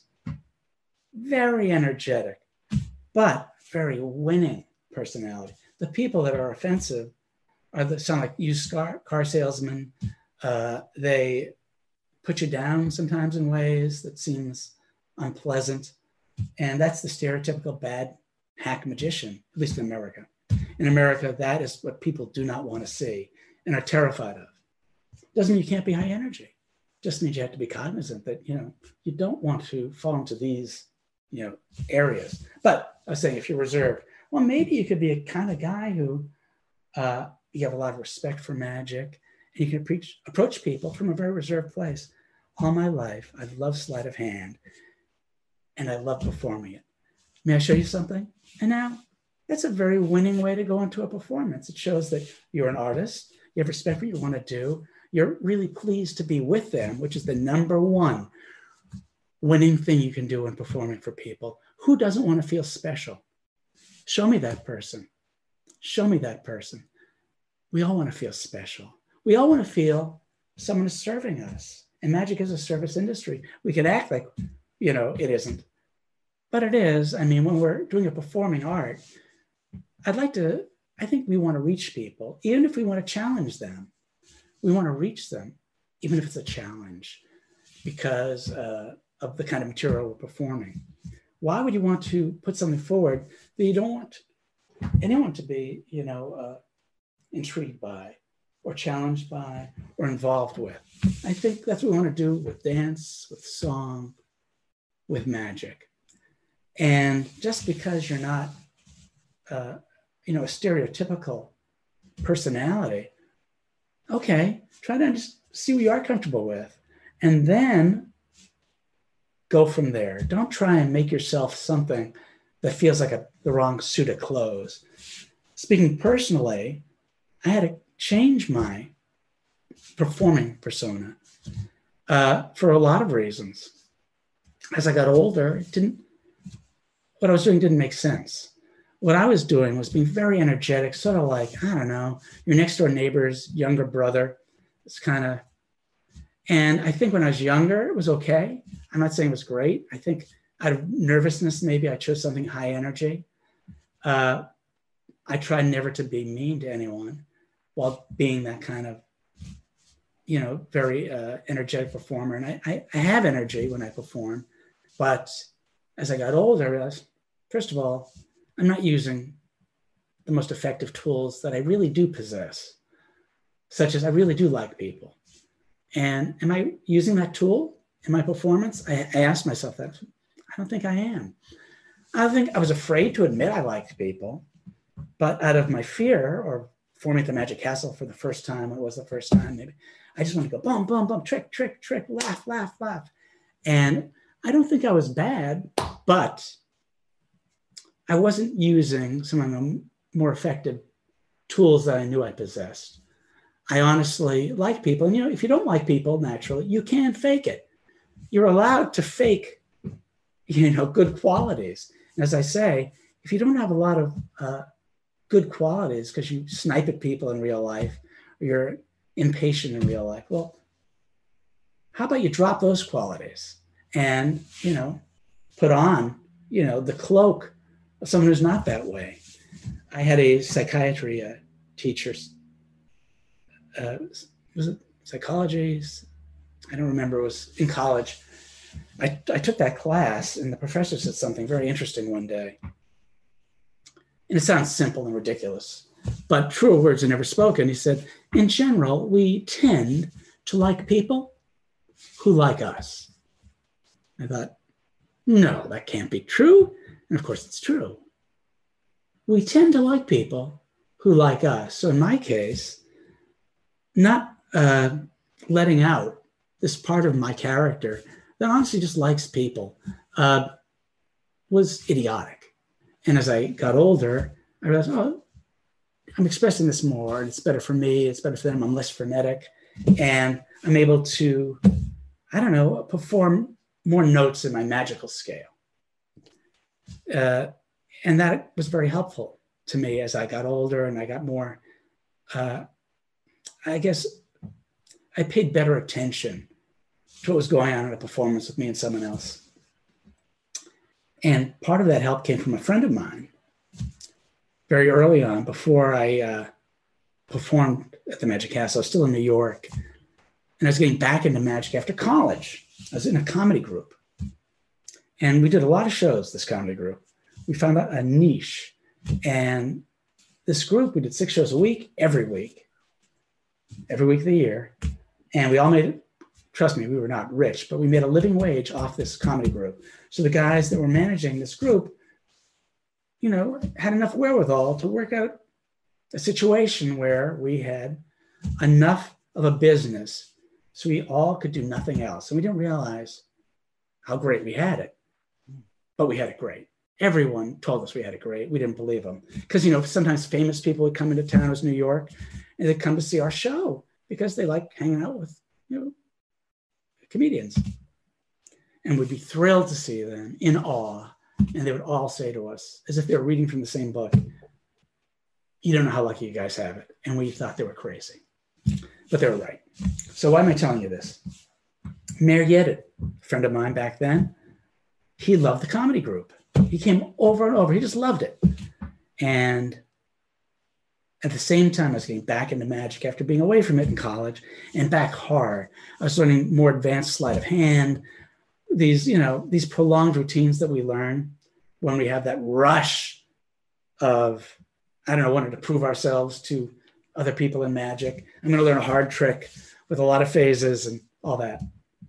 very energetic, but very winning personality. The people that are offensive are the sound like used car, car salesmen. Uh, they put you down sometimes in ways that seems unpleasant. And that's the stereotypical bad hack magician, at least in America. In America, that is what people do not want to see and are terrified of. Doesn't mean you can't be high energy. Just means you have to be cognizant that, you know, you don't want to fall into these, you know, areas. But I was saying, if you're reserved, well, maybe you could be a kind of guy who uh, you have a lot of respect for magic, and you can preach, approach people from a very reserved place. All my life, I've loved sleight of hand, and I love performing it. May I show you something? And now, that's a very winning way to go into a performance. It shows that you're an artist, you have respect for what you want to do, you're really pleased to be with them, which is the number one winning thing you can do in performing for people. Who doesn't want to feel special? Show me that person. Show me that person. We all want to feel special. We all want to feel someone is serving us. And magic is a service industry. We can act like, you know, it isn't. But it is. I mean, when we're doing a performing art, I'd like to, I think we want to reach people, even if we want to challenge them. We want to reach them, even if it's a challenge, because uh, of the kind of material we're performing. Why would you want to put something forward that you don't want anyone to be, you know, uh, intrigued by or challenged by or involved with? I think that's what we want to do with dance, with song, with magic. And just because you're not, uh, you know, a stereotypical personality, okay, try to just see what you are comfortable with, and then go from there. Don't try and make yourself something that feels like a, the wrong suit of clothes. Speaking personally, I had to change my performing persona uh, for a lot of reasons. As I got older, it didn't, what I was doing didn't make sense. What I was doing was being very energetic, sort of like, I don't know, your next door neighbor's younger brother. It's kind of, and I think when I was younger, it was okay. I'm not saying it was great. I think out of nervousness, maybe I chose something high energy. Uh, I tried never to be mean to anyone while being that kind of, you know, very uh, energetic performer. And I, I, I have energy when I perform, but as I got older, I realized, first of all, I'm not using the most effective tools that I really do possess, such as I really do like people. And am I using that tool in my performance? I, I asked myself that. I don't think I am. I think I was afraid to admit I liked people, but out of my fear or forming the Magic Castle for the first time, it was the first time maybe, I just want to go boom, boom, boom, trick, trick, trick, laugh, laugh, laugh. And I don't think I was bad, but I wasn't using some of the more effective tools that I knew I possessed. I honestly like people. And, you know, if you don't like people naturally, you can fake it. You're allowed to fake, you know, good qualities. And as I say, if you don't have a lot of uh, good qualities because you snipe at people in real life, or you're impatient in real life. Well, how about you drop those qualities and, you know, put on, you know, the cloak of someone who's not that way. I had a psychiatry uh, teacher, uh, was it psychology? I don't remember, it was in college. I, I took that class and the professor said something very interesting one day. And it sounds simple and ridiculous, but truer words are never spoken. He said, in general, we tend to like people who like us. I thought, no, that can't be true. And of course it's true. We tend to like people who like us. So in my case, not uh, letting out this part of my character that honestly just likes people uh, was idiotic. And as I got older, I realized, oh, I'm expressing this more, and it's better for me, it's better for them, I'm less frenetic, and I'm able to, I don't know, perform more notes in my magical scale. Uh, and that was very helpful to me as I got older and I got more, uh, I guess I paid better attention to what was going on in a performance with me and someone else. And part of that help came from a friend of mine very early on, before I uh, performed at the Magic Castle. I was still in New York, and I was getting back into magic after college. I was in a comedy group, and we did a lot of shows, this comedy group. We found out a niche, and this group, we did six shows a week, every week, every week of the year, and we all made it. Trust me, we were not rich, but we made a living wage off this comedy group. So the guys that were managing this group, you know, had enough wherewithal to work out a situation where we had enough of a business so we all could do nothing else. And we didn't realize how great we had it, but we had it great. Everyone told us we had it great. We didn't believe them. Because, you know, sometimes famous people would come into town, it was New York, and they'd come to see our show because they like hanging out with, you know, comedians, and would be thrilled to see them, in awe. And they would all say to us, as if they were reading from the same book, you don't know how lucky you guys have it. And we thought they were crazy, but they were right. So why am I telling you this? Mayor Yedid, a friend of mine back then, he loved the comedy group. He came over and over. He just loved it. And at the same time, I was getting back into magic after being away from it in college, and back hard. I was learning more advanced sleight of hand, these, you know, these prolonged routines that we learn when we have that rush of, I don't know, wanting to prove ourselves to other people in magic. I'm going to learn a hard trick with a lot of phases and all that.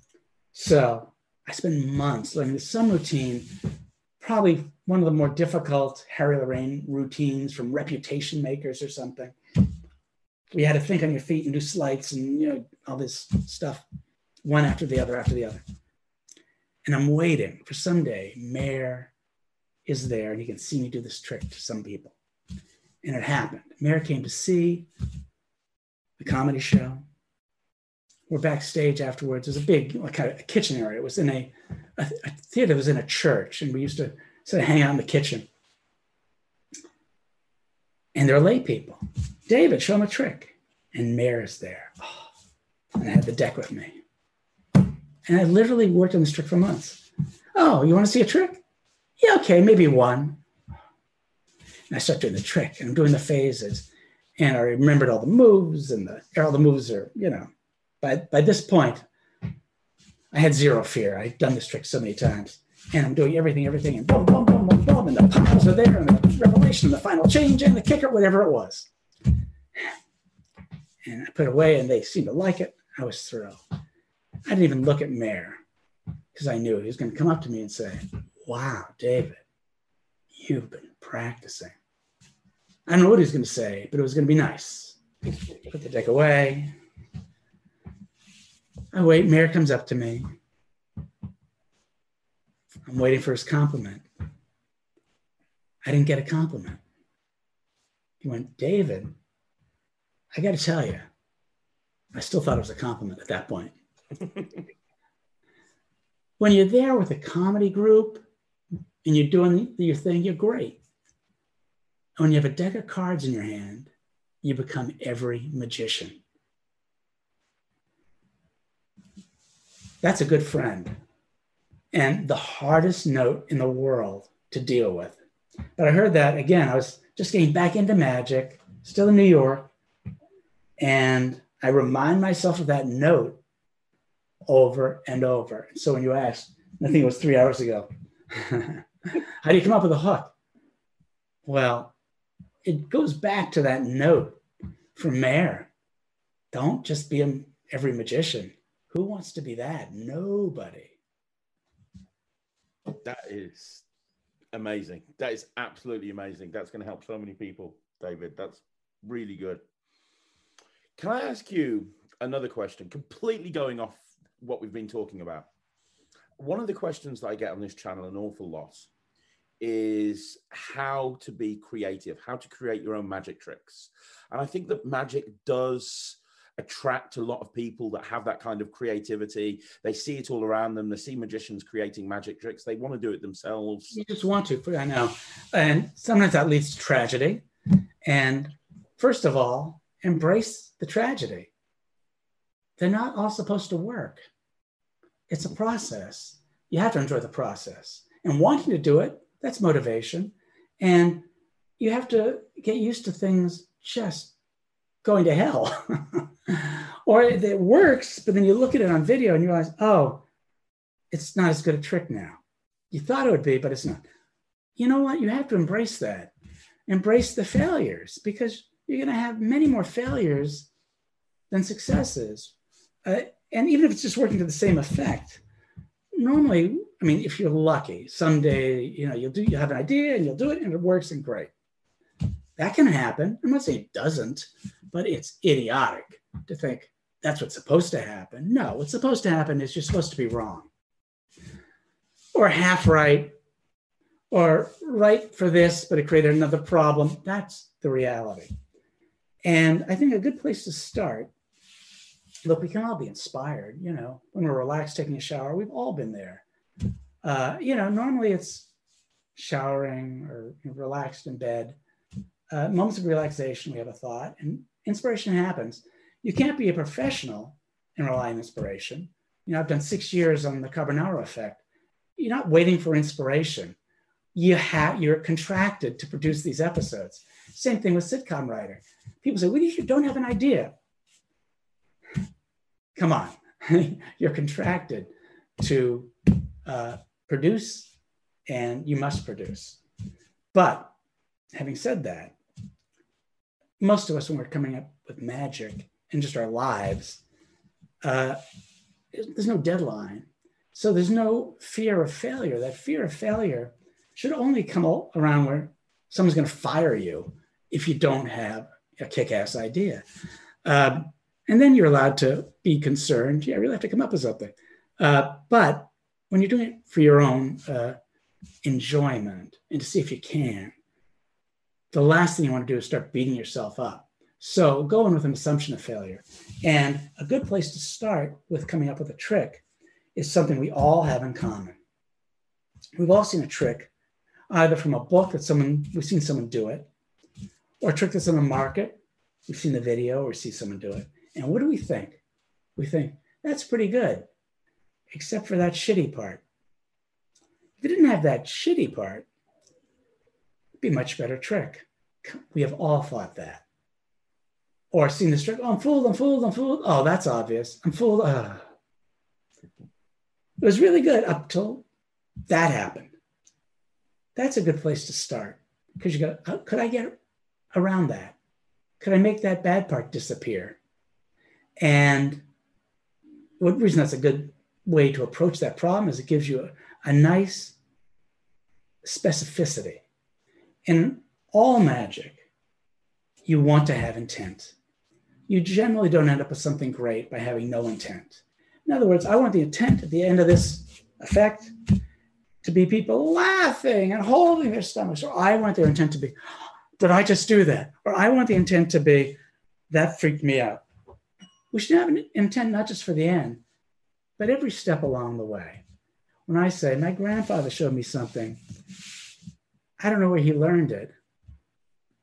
So I spent months learning some routine, probably one of the more difficult Harry Lorraine routines from Reputation Makers or something. We had to think on your feet and do sleights and, you know, all this stuff, one after the other after the other. And I'm waiting for someday Mayor is there and he can see me do this trick to some people. And it happened. Mayor came to see the comedy show. We're backstage afterwards. There's a big, like, kind of a kitchen area. It was in a, a, a theater that was in a church, and we used to sort of hang out in the kitchen. And there are lay people. David, show him a trick. And Mayor is there. Oh, and I had the deck with me. And I literally worked on this trick for months. Oh, you want to see a trick? Yeah, okay, maybe one. And I start doing the trick, and I'm doing the phases. And I remembered all the moves, and the, all the moves are, you know, by, by this point, I had zero fear. I'd done this trick so many times. And I'm doing everything, everything, and boom, boom, boom, boom, boom, and the pops are there, and the revelation, the final change, and the kicker, whatever it was. And I put it away, and they seemed to like it. I was thrilled. I didn't even look at Mayor, because I knew he was going to come up to me and say, wow, David, you've been practicing. I don't know what he was going to say, but it was going to be nice. Put the deck away. I wait. Mayor comes up to me. I'm waiting for his compliment. I didn't get a compliment. He went, David, I got to tell you, I still thought it was a compliment at that point. When you're there with a comedy group and you're doing your thing, you're great. when you have a deck of cards in your hand, you become every magician. That's a good friend. And the hardest note in the world to deal with. But I heard that, again, I was just getting back into magic, still in New York. And I remind myself of that note over and over. So when you asked, I think it was three hours ago, how do you come up with a hook? Well, it goes back to that note from Mayer. Don't just be a, every magician. Who wants to be that? Nobody. That is amazing. That is absolutely amazing. That's going to help so many people, David. That's really good. Can I ask you another question, completely going off what we've been talking about? One of the questions that I get on this channel an awful lot is how to be creative, how to create your own magic tricks. And I think that magic does attract a lot of people that have that kind of creativity. They see it all around them. They see magicians creating magic tricks. They want to do it themselves. You just want to, I know. And sometimes that leads to tragedy. And first of all, embrace the tragedy. They're not all supposed to work. It's a process. You have to enjoy the process. And wanting to do it, that's motivation. And you have to get used to things just going to hell. Or it works, but then you look at it on video and you realize, oh, it's not as good a trick now. You thought it would be, but it's not. You know what? You have to embrace that. Embrace the failures, because you're going to have many more failures than successes. Uh, and even if it's just working to the same effect, normally, I mean, if you're lucky, someday, you know, you'll do, you have an idea and you'll do it and it works and great. That can happen. I'm not saying it doesn't, but it's idiotic to think that's what's supposed to happen. No, what's supposed to happen is you're supposed to be wrong, or half right, or right for this, but it created another problem. That's the reality. And I think a good place to start, look, we can all be inspired, you know, when we're relaxed, taking a shower, we've all been there. Uh, you know, normally it's showering or relaxed in bed. Uh, moments of relaxation, we have a thought, and inspiration happens. You can't be a professional and rely on inspiration. You know, I've done six years on the Carbonaro effect. You're not waiting for inspiration. You have, you're contracted to produce these episodes. Same thing with sitcom writer. People say, well, you don't have an idea. Come on, you're contracted to uh, produce, and you must produce. But having said that, most of us, when we're coming up with magic in just our lives, uh, there's no deadline. So there's no fear of failure. That fear of failure should only come around where someone's going to fire you if you don't have a kick-ass idea. Um, and then you're allowed to be concerned. Yeah, I really have to come up with something. Uh, but when you're doing it for your own uh, enjoyment and to see if you can, the last thing you want to do is start beating yourself up. So go in with an assumption of failure. And a good place to start with coming up with a trick is something we all have in common. We've all seen a trick, either from a book that someone, we've seen someone do it, or a trick that's on the market. We've seen the video or see someone do it. And what do we think? We think, that's pretty good, except for that shitty part. If it didn't have that shitty part, it'd be a much better trick. We have all thought that. Or seen this trick, oh, I'm fooled, I'm fooled, I'm fooled. Oh, that's obvious. I'm fooled. Uh. It was really good up till that happened. That's a good place to start, because you go, oh, could I get around that? Could I make that bad part disappear? And one reason that's a good way to approach that problem is it gives you a, a nice specificity. In all magic, you want to have intent. You generally don't end up with something great by having no intent. In other words, I want the intent at the end of this effect to be people laughing and holding their stomachs, or I want their intent to be, did I just do that? Or I want the intent to be, that freaked me out. We should have an intent not just for the end, but every step along the way. When I say, my grandfather showed me something, I don't know where he learned it,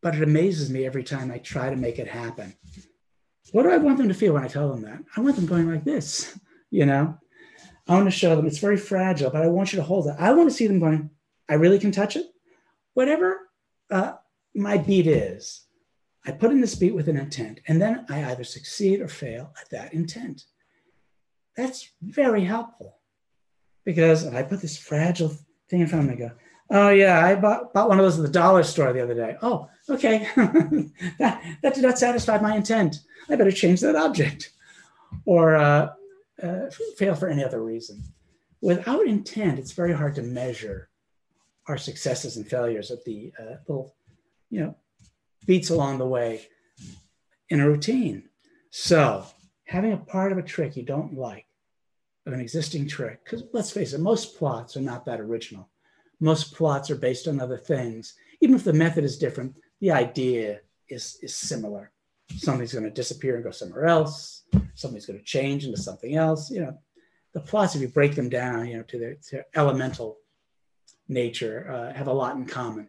but it amazes me every time I try to make it happen. What do I want them to feel when I tell them that? I want them going like this, you know? I want to show them it's very fragile, but I want you to hold it. I want to see them going, I really can touch it. Whatever uh, my beat is, I put in this beat with an intent, and then I either succeed or fail at that intent. That's very helpful, because if I put this fragile thing in front of me, I go, oh yeah, I bought, bought one of those at the dollar store the other day. Oh, okay, that, that did not satisfy my intent. I better change that object, or uh, uh, fail for any other reason. Without intent, it's very hard to measure our successes and failures at the uh, little, you know, beats along the way in a routine. So having a part of a trick you don't like, of an existing trick, because let's face it, most plots are not that original. Most plots are based on other things. Even if the method is different, the idea is, is similar. Something's going to disappear and go somewhere else. Something's going to change into something else. You know, the plots, if you break them down, you know, to their, to their elemental nature, uh, have a lot in common.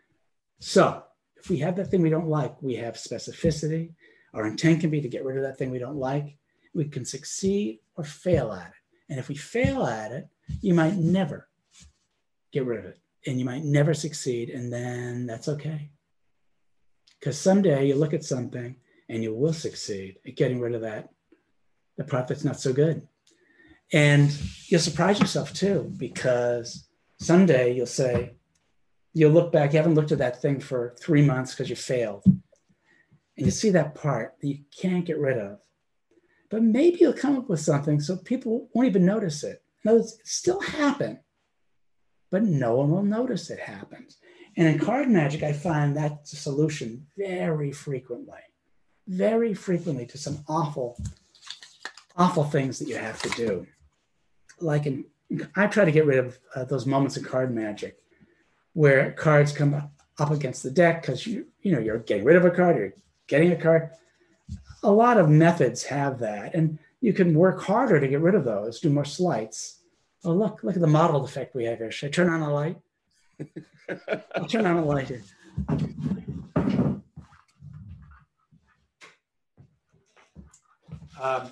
So if we have that thing we don't like, we have specificity. Our intent can be to get rid of that thing we don't like. We can succeed or fail at it. And if we fail at it, you might never get rid of it. And you might never succeed. And then that's okay. Because someday you look at something and you will succeed at getting rid of that, the part that's not so good. And you'll surprise yourself too, because someday you'll say, you'll look back, you haven't looked at that thing for three months because you failed. And you see that part that you can't get rid of. But maybe you'll come up with something so people won't even notice it. No, it still happened, but no one will notice it happens. And in card magic, I find that's a solution very frequently, very frequently to some awful, awful things that you have to do. Like in, I try to get rid of uh, those moments in card magic where cards come up against the deck because you, you know, you're getting rid of a card, you're getting a card. A lot of methods have that, and you can work harder to get rid of those, do more sleights. Oh, look, look at the mottled effect we have here. Should I turn on a light? I'll turn on a light here. Um,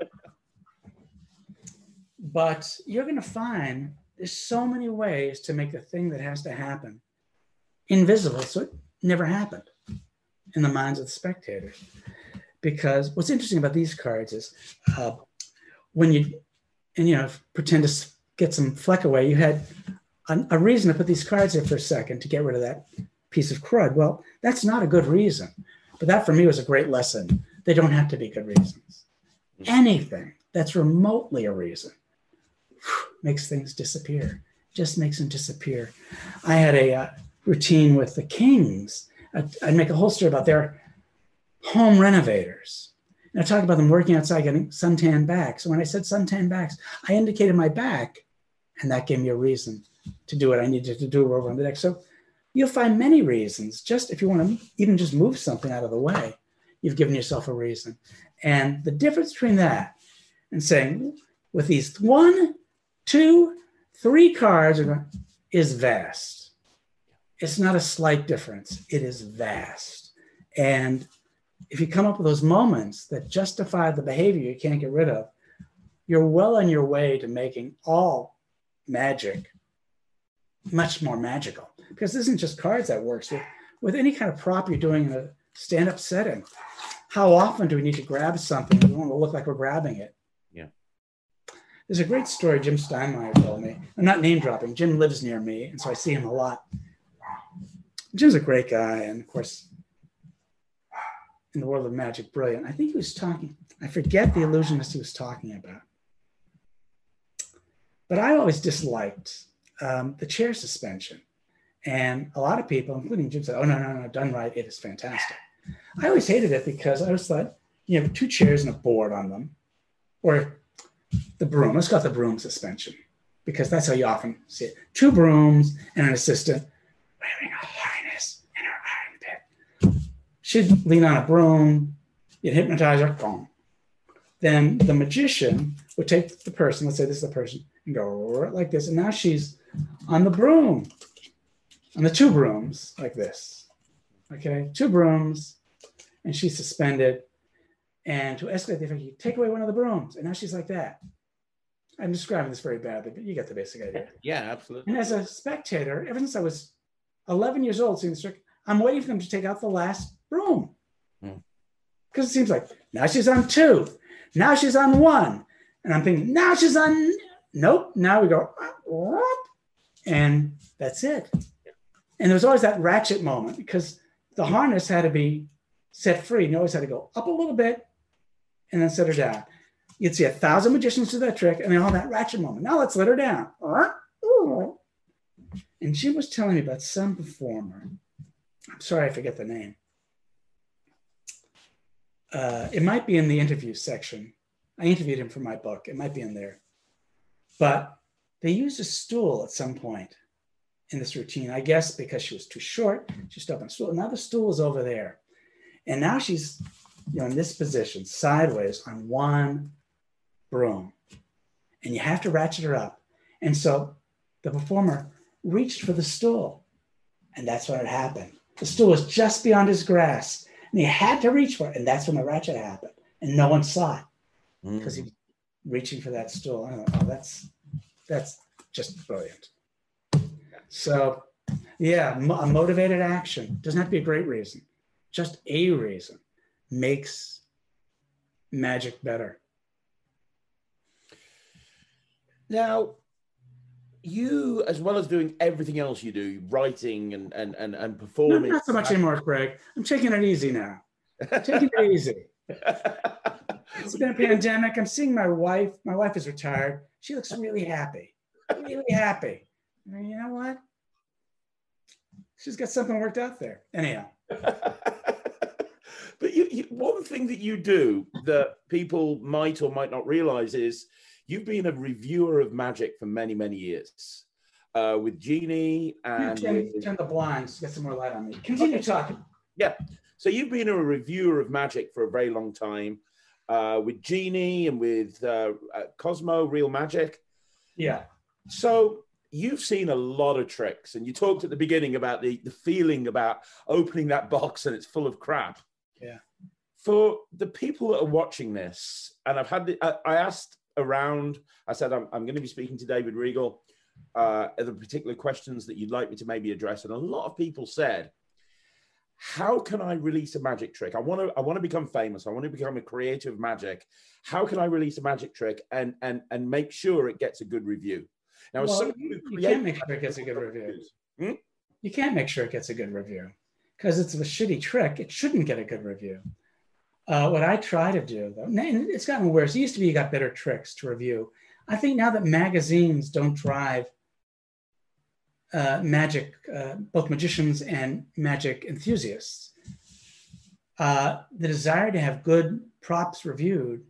but you're going to find there's so many ways to make the thing that has to happen invisible, so it never happened in the minds of the spectators. Because what's interesting about these cards is uh, when you, and you know, pretend to get some fleck away, you had a, a reason to put these cards there for a second to get rid of that piece of crud. Well, that's not a good reason. But that for me was a great lesson. They don't have to be good reasons. Anything that's remotely a reason makes things disappear, just makes them disappear. I had a uh, routine with the Kings. I'd, I'd make a whole story about their home renovators. And I talked about them working outside getting suntan backs. So when I said suntan backs, I indicated my back, and that gave me a reason to do what I needed to do over on the deck. So you'll find many reasons. Just if you want to even just move something out of the way, you've given yourself a reason. And the difference between that and saying with these one, two, three cards is vast. It's not a slight difference. It is vast. And if you come up with those moments that justify the behavior you can't get rid of, you're well on your way to making all magic much more magical. Because this isn't just cards that works with. With any kind of prop you're doing in a stand-up setting, how often do we need to grab something? We want to look like we're grabbing it. Yeah. There's a great story Jim Steinmeier told me. I'm not name dropping. Jim lives near me, and so I see him a lot. Jim's a great guy, and of course, in the world of magic, brilliant. I think he was talking, I forget the illusionist he was talking about. But I always disliked um, the chair suspension. And a lot of people, including Jim, said, oh, no, no, no, done right, it is fantastic. I always hated it because I always thought, you have two chairs and a board on them, or the broom. Let's call it the broom suspension, because that's how you often see it. Two brooms and an assistant wearing a harness in her armpit. She'd lean on a broom, you'd hypnotize her, boom. Then the magician would take the person, let's say this is the person, and go like this. And now she's on the broom, on the two brooms, like this. okay, two brooms, and she's suspended. And to escalate the effect, you take away one of the brooms, and now she's like that. I'm describing this very badly, but you get the basic idea. Yeah, absolutely. And as a spectator, ever since I was eleven years old, seeing this trick, I'm waiting for them to take out the last broom. Because mm. it seems like now she's on two, now she's on one. And I'm thinking, now she's on, nope. Now we go, and that's it. And there was always that ratchet moment because the harness had to be set free. You always had to go up a little bit and then set her down. You'd see a thousand magicians do that trick and they all have that ratchet moment. Now let's let her down. And she was telling me about some performer. I'm sorry, I forget the name. Uh, it might be in the interview section. I interviewed him for my book. It might be in there. But they used a stool at some point in this routine, I guess because she was too short. She stood up on a stool. Now the stool is over there. And now she's, you know, in this position, sideways on one broom. And you have to ratchet her up. And so the performer reached for the stool. And that's when it happened. The stool was just beyond his grasp. And he had to reach for it. And that's when the ratchet happened. And no one saw it because mm. he was reaching for that stool. I thought, oh, that's, that's just brilliant. So, yeah, a motivated action doesn't have to be a great reason. Just a reason makes magic better. Now, you, as well as doing everything else you do, writing and and and, and performing. No, not so much anymore, Craig. I'm taking it easy now. I'm taking it easy. It's been a pandemic. I'm seeing my wife. My wife is retired. She looks really happy. Really happy. And you know what? She's got something worked out there. Anyhow. But you, you, one thing that you do that people might or might not realize is you've been a reviewer of magic for many, many years uh, with Genie and turn, with, turn the blinds, get some more light on me. Continue okay. talking. Yeah. So you've been a reviewer of magic for a very long time uh, with Genie and with uh, uh, Cosmo, Real Magic. Yeah. So you've seen a lot of tricks, and you talked at the beginning about the, the feeling about opening that box and it's full of crap. Yeah. For the people that are watching this, and I've had, the, I, I asked around, I said, I'm, I'm going to be speaking to David Regal. Uh, are there particular questions that you'd like me to maybe address? And a lot of people said, how can I release a magic trick? I want to, I want to become famous. I want to become a creator of magic. How can I release a magic trick and, and, and make sure it gets a good review? Now, well, some you, you can't make sure it gets a good review. Hmm? You can't make sure it gets a good review because it's a shitty trick. It shouldn't get a good review. Uh, what I try to do, though, and it's gotten worse. It used to be you got better tricks to review. I think now that magazines don't drive uh, magic, uh, both magicians and magic enthusiasts, uh, the desire to have good props reviewed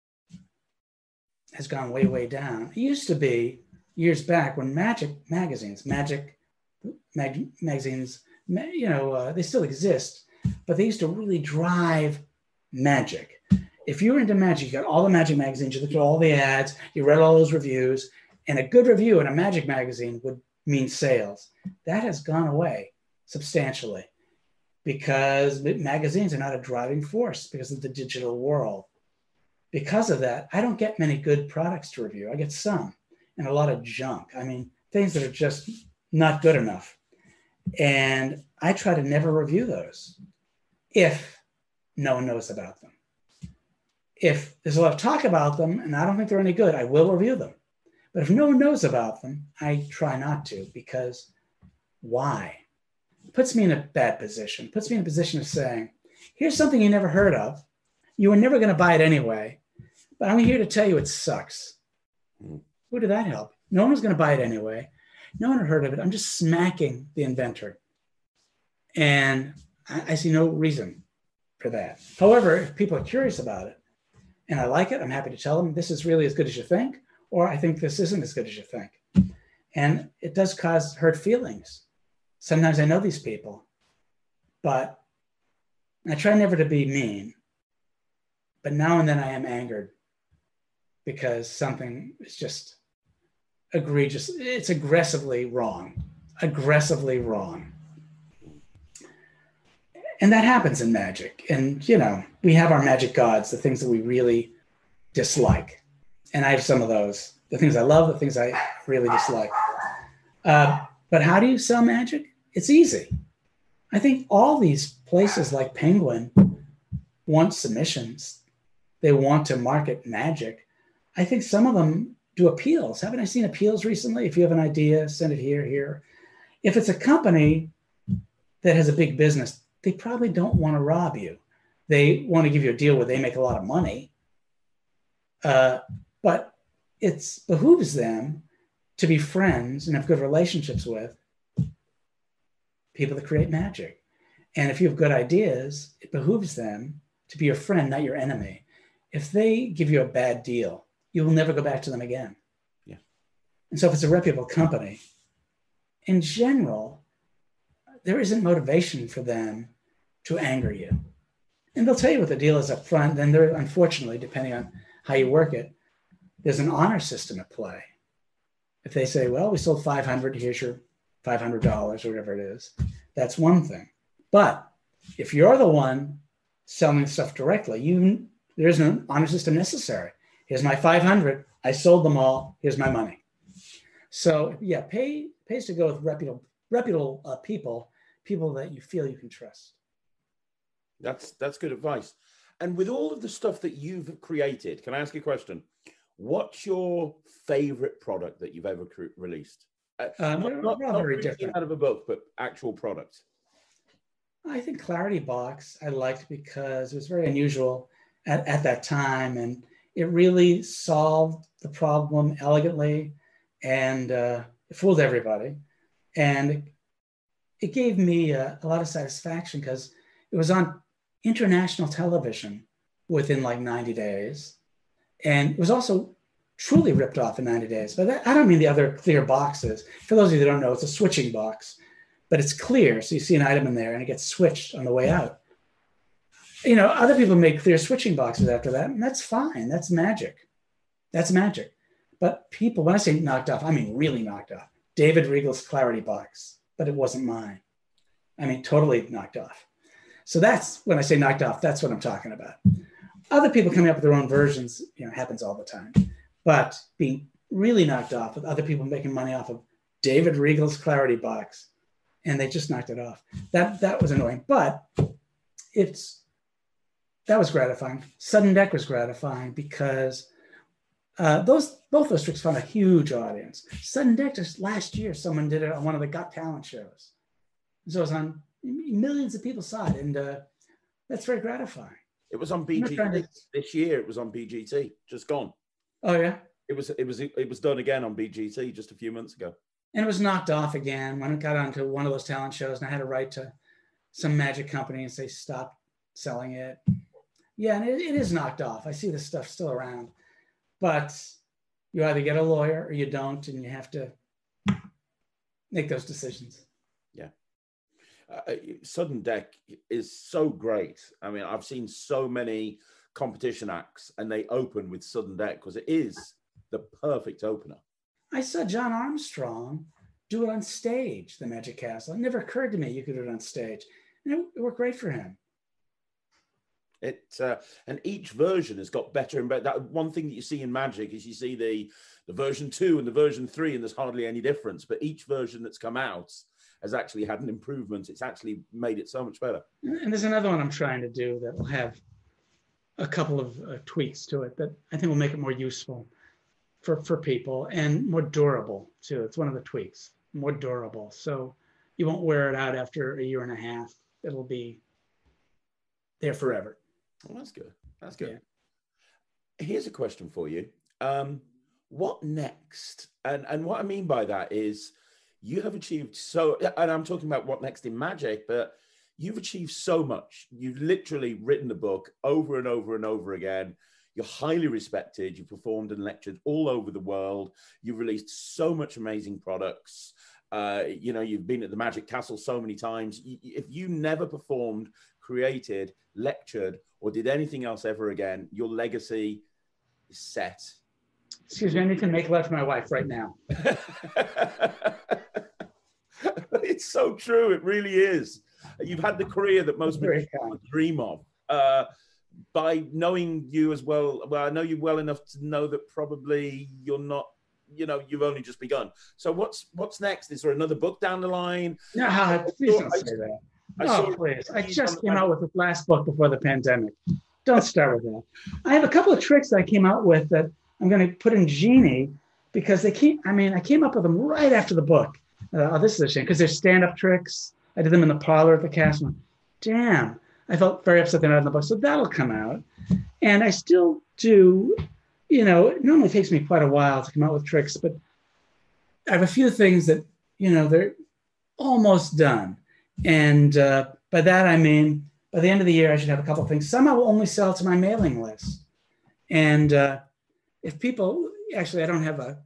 has gone way, way down. It used to be years back when magic magazines, magic mag- magazines, you know, uh, they still exist, but they used to really drive magic. If you were into magic, you got all the magic magazines, you looked at all the ads, you read all those reviews, and a good review in a magic magazine would mean sales. That has gone away substantially because magazines are not a driving force because of the digital world. Because of that, I don't get many good products to review. I get some and a lot of junk. I mean, things that are just not good enough. And I try to never review those if no one knows about them. If there's a lot of talk about them and I don't think they're any good, I will review them. But if no one knows about them, I try not to because why? It puts me in a bad position. It puts me in a position of saying, here's something you never heard of. You were never going to buy it anyway, but I'm here to tell you it sucks. Mm. Who did that help? No one was going to buy it anyway. No one had heard of it. I'm just smacking the inventor. And I, I see no reason for that. However, if people are curious about it and I like it, I'm happy to tell them this is really as good as you think, or I think this isn't as good as you think. And it does cause hurt feelings. Sometimes I know these people, but I try never to be mean. But now and then I am angered because something is just egregious. It's aggressively wrong, aggressively wrong. And that happens in magic. And, you know, we have our magic gods, the things that we really dislike. And I have some of those, the things I love, the things I really dislike. Uh, but how do you sell magic? It's easy. I think all these places like Penguin want submissions. They want to market magic. I think some of them do appeals. Haven't I seen appeals recently? If you have an idea, send it here, here. If it's a company that has a big business, they probably don't want to rob you. They want to give you a deal where they make a lot of money. Uh, but it behooves them to be friends and have good relationships with people that create magic. And if you have good ideas, it behooves them to be your friend, not your enemy. If they give you a bad deal, you will never go back to them again. Yeah. And so if it's a reputable company, in general, there isn't motivation for them to anger you. And they'll tell you what the deal is up front. Then there, unfortunately, depending on how you work it, there's an honor system at play. If they say, well, we sold five hundred, here's your five hundred dollars or whatever it is, that's one thing. But if you're the one selling stuff directly, you there isn't an honor system necessary. Here's my five hundred, I sold them all, here's my money. So yeah, pay pays to go with reputable, reputable uh, people, people that you feel you can trust. That's that's good advice. And with all of the stuff that you've created, can I ask you a question? What's your favorite product that you've ever cre- released? Uh, Uh, not they're not, all not very reading different. out of a book, but actual product. I think Clarity Box I liked because it was very unusual at, at that time, and it really solved the problem elegantly, and uh, it fooled everybody. And it, it gave me a, a lot of satisfaction because it was on international television within like ninety days. And it was also truly ripped off in ninety days. But that, I don't mean the other clear boxes. For those of you that don't know, it's a switching box, but it's clear. So you see an item in there and it gets switched on the way out. You know, other people made clear switching boxes after that, and that's fine. That's magic. That's magic. But people, when I say knocked off, I mean really knocked off. David Regal's Clarity Box, but it wasn't mine. I mean, totally knocked off. So that's when I say knocked off, that's what I'm talking about. Other people coming up with their own versions, you know, happens all the time. But being really knocked off with other people making money off of David Regal's Clarity Box, and they just knocked it off. That that was annoying, but it's that was gratifying. Sudden Deck was gratifying because uh, those both those tricks found a huge audience. Sudden Deck just last year, someone did it on one of the Got Talent shows, so it was on millions of people saw it, and uh, that's very gratifying. It was on B G T to... this year. It was on B G T, just gone. Oh yeah. It was. It was. It was done again on B G T just a few months ago. And it was knocked off again when it got onto one of those talent shows, and I had to write to some magic company and say stop selling it. Yeah, and it, it is knocked off. I see this stuff still around, but you either get a lawyer or you don't, and you have to make those decisions. Yeah. Uh, Sudden Deck is so great. I mean, I've seen so many competition acts and they open with Sudden Deck because it is the perfect opener. I saw John Armstrong do it on stage, the Magic Castle. It never occurred to me you could do it on stage. And it, it worked great for him. It uh, and each version has got better and better. That one thing that you see in Magic is you see the, the version two and the version three, and there's hardly any difference. But each version that's come out has actually had an improvement. It's actually made it so much better. And there's another one I'm trying to do that will have a couple of uh, tweaks to it that I think will make it more useful for, for people and more durable too. It's one of the tweaks, more durable. So you won't wear it out after a year and a half. It'll be there forever. Well, that's good. That's good. Yeah. Here's a question for you. Um, what next? And, and what I mean by that is you have achieved so, and I'm talking about what next in Magic, but you've achieved so much. You've literally written the book over and over and over again. You're highly respected. You've performed and lectured all over the world. You've released so much amazing products. Uh, you know, you've been at the Magic Castle so many times. If you never performed, created, lectured, or did anything else ever again, your legacy is set. Excuse me, I need to make love to my wife right now. It's so true. It really is. You've had the career that most Very magicians kind. would dream of. Uh, by knowing you as well, well, I know you well enough to know that probably you're not, you know, you've only just begun. So what's what's next? Is there another book down the line? No, please don't say that. I Oh, saw- please. I he's just on- came out with the last book before the pandemic. Don't start with that. I have a couple of tricks that I came out with that I'm going to put in Genie because they keep, I mean, I came up with them right after the book. Uh, oh, this is a shame because they're stand-up tricks. I did them in the parlor at the Castleman. Damn. I felt very upset they're not in the book. So that'll come out. And I still do, you know, it normally takes me quite a while to come out with tricks, but I have a few things that, you know, they're almost done. And uh, by that, I mean, by the end of the year, I should have a couple of things. Some I will only sell to my mailing list. And uh, if people, actually, I don't have a,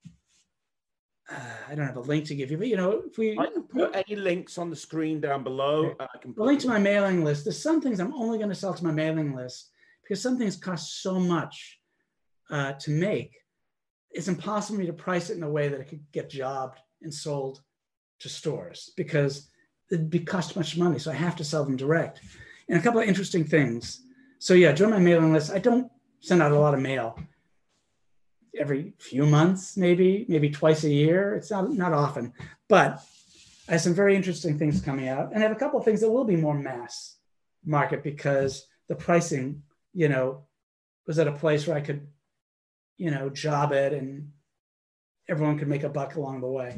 uh, I don't have a link to give you, but you know, if we I can put any links on the screen down below. Okay. I can the put link to my mailing list, there's some things I'm only going to sell to my mailing list because some things cost so much uh, to make. It's impossible for me to price it in a way that it could get jobbed and sold to stores because it'd be cost much money. So I have to sell them direct. And a couple of interesting things. So yeah, join my mailing list. I don't send out a lot of mail. Every few months, maybe, maybe twice a year. It's not, not often, but I have some very interesting things coming out. And I have a couple of things that will be more mass market because the pricing, you know, was at a place where I could, you know, job it and everyone could make a buck along the way.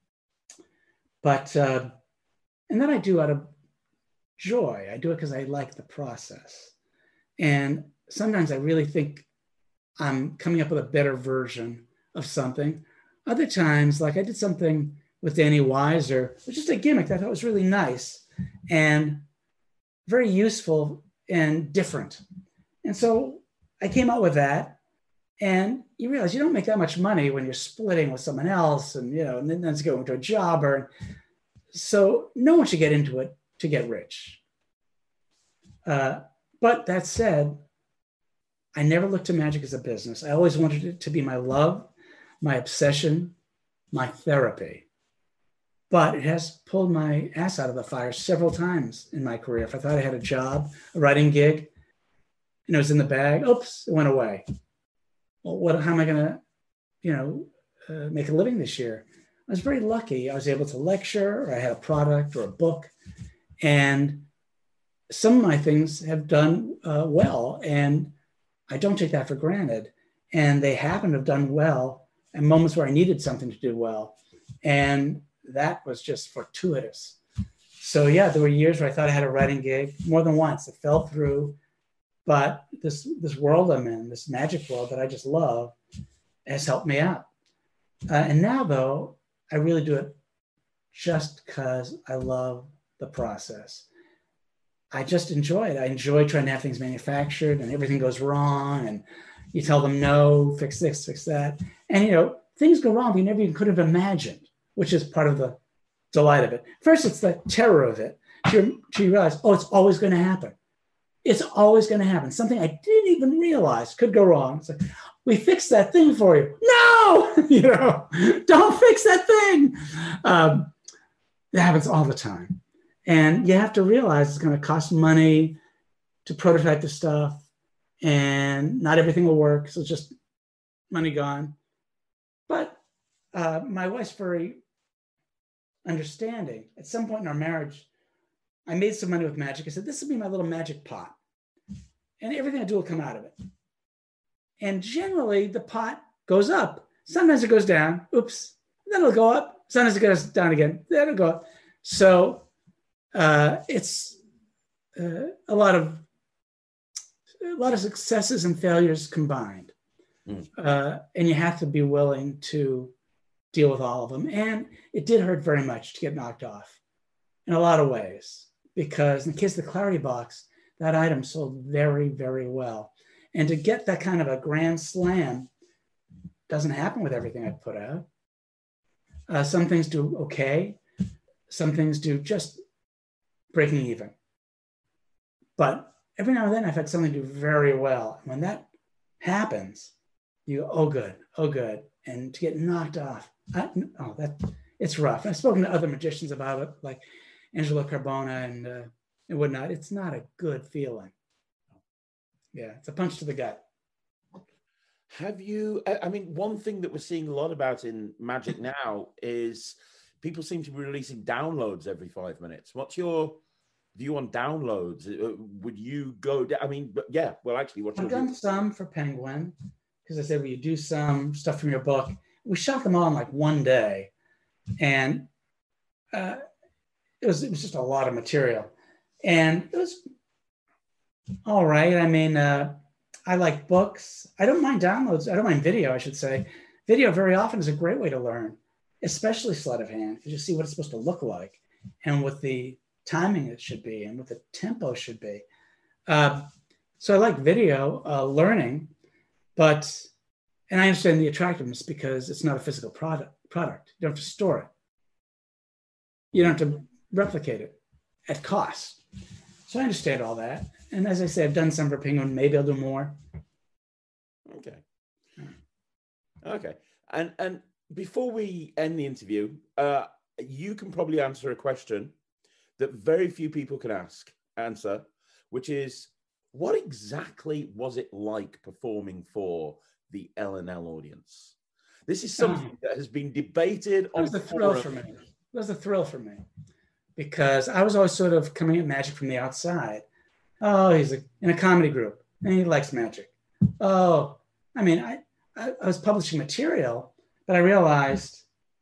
But, uh, and then I do out of joy. I do it because I like the process. And sometimes I really think I'm coming up with a better version of something. Other times, like I did something with Danny Weiser, which is a gimmick that I thought was really nice and very useful and different. And so I came out with that. And you realize you don't make that much money when you're splitting with someone else and, you know, and then it's going to a jobber. So no one should get into it to get rich. Uh, but that said, I never looked to magic as a business. I always wanted it to be my love, my obsession, my therapy. But it has pulled my ass out of the fire several times in my career. If I thought I had a job, a writing gig, and it was in the bag, oops, it went away. Well, what? How am I going to, you know, uh, make a living this year? I was very lucky. I was able to lecture, or I had a product or a book, and some of my things have done uh, well, and I don't take that for granted. And they happen to have done well at moments where I needed something to do well. And that was just fortuitous. So yeah, there were years where I thought I had a writing gig more than once. It fell through. But this, this world I'm in, this magic world that I just love, has helped me out. Uh, and now, though, I really do it just because I love the process. I just enjoy it. I enjoy trying to have things manufactured and everything goes wrong and you tell them, no, fix this, fix that. And, you know, things go wrong you never even could have imagined, which is part of the delight of it. First, it's the terror of it. To, to realize, oh, it's always going to happen. It's always going to happen. Something I didn't even realize could go wrong. It's like, we fixed that thing for you. No, you know, don't fix that thing. Um, it happens all the time. And you have to realize it's going to cost money to prototype the stuff and not everything will work. So it's just money gone. But uh, my wife's very understanding. At some point in our marriage, I made some money with magic. I said, this will be my little magic pot. And everything I do will come out of it. And generally the pot goes up. Sometimes it goes down. Oops. Then it'll go up. Sometimes it goes down again. Then it'll go up. So uh, it's uh, a lot of a lot of successes and failures combined. Mm. Uh, and you have to be willing to deal with all of them. And it did hurt very much to get knocked off in a lot of ways, because in the case of the Clarity Box, that item sold very, very well. And to get that kind of a grand slam doesn't happen with everything I put out. Uh, some things do okay. Some things do just breaking even. But every now and then I've had something do very well. When that happens, you go, oh, good, oh, good. And to get knocked off, I, oh, that it's rough. I've spoken to other magicians about it. Like, Angelo Carbona and, uh, and whatnot, it's not a good feeling. Yeah, it's a punch to the gut. Have you, I I mean, one thing that we're seeing a lot about in Magic now is people seem to be releasing downloads every five minutes. What's your view on downloads? Uh, Would you go, da- I mean, but yeah, well, actually, what's I've your done view? some for Penguin, because I said, well, you do some stuff from your book. We shot them all in like one day. And uh, it was it was just a lot of material. And it was all right. I mean, uh, I like books. I don't mind downloads. I don't mind video, I should say. Video very often is a great way to learn, especially sleight of hand, because you see what it's supposed to look like and what the timing it should be and what the tempo should be. Uh, so I like video uh, learning, but, and I understand the attractiveness because it's not a physical product. product. You don't have to store it. You don't have to replicate it at cost. So I understand all that. And as I say, I've done some for Penguin. Maybe I'll do more. Okay. Okay. And and before we end the interview, uh, you can probably answer a question that very few people can ask, answer, which is, what exactly was it like performing for the L N L audience? This is something Oh, that has been debated that on was a thrill forum. for me. That was a thrill for me because I was always sort of coming at magic from the outside. Oh, he's a, in a comedy group and he likes magic. Oh, I mean, I, I, I was publishing material, but I realized,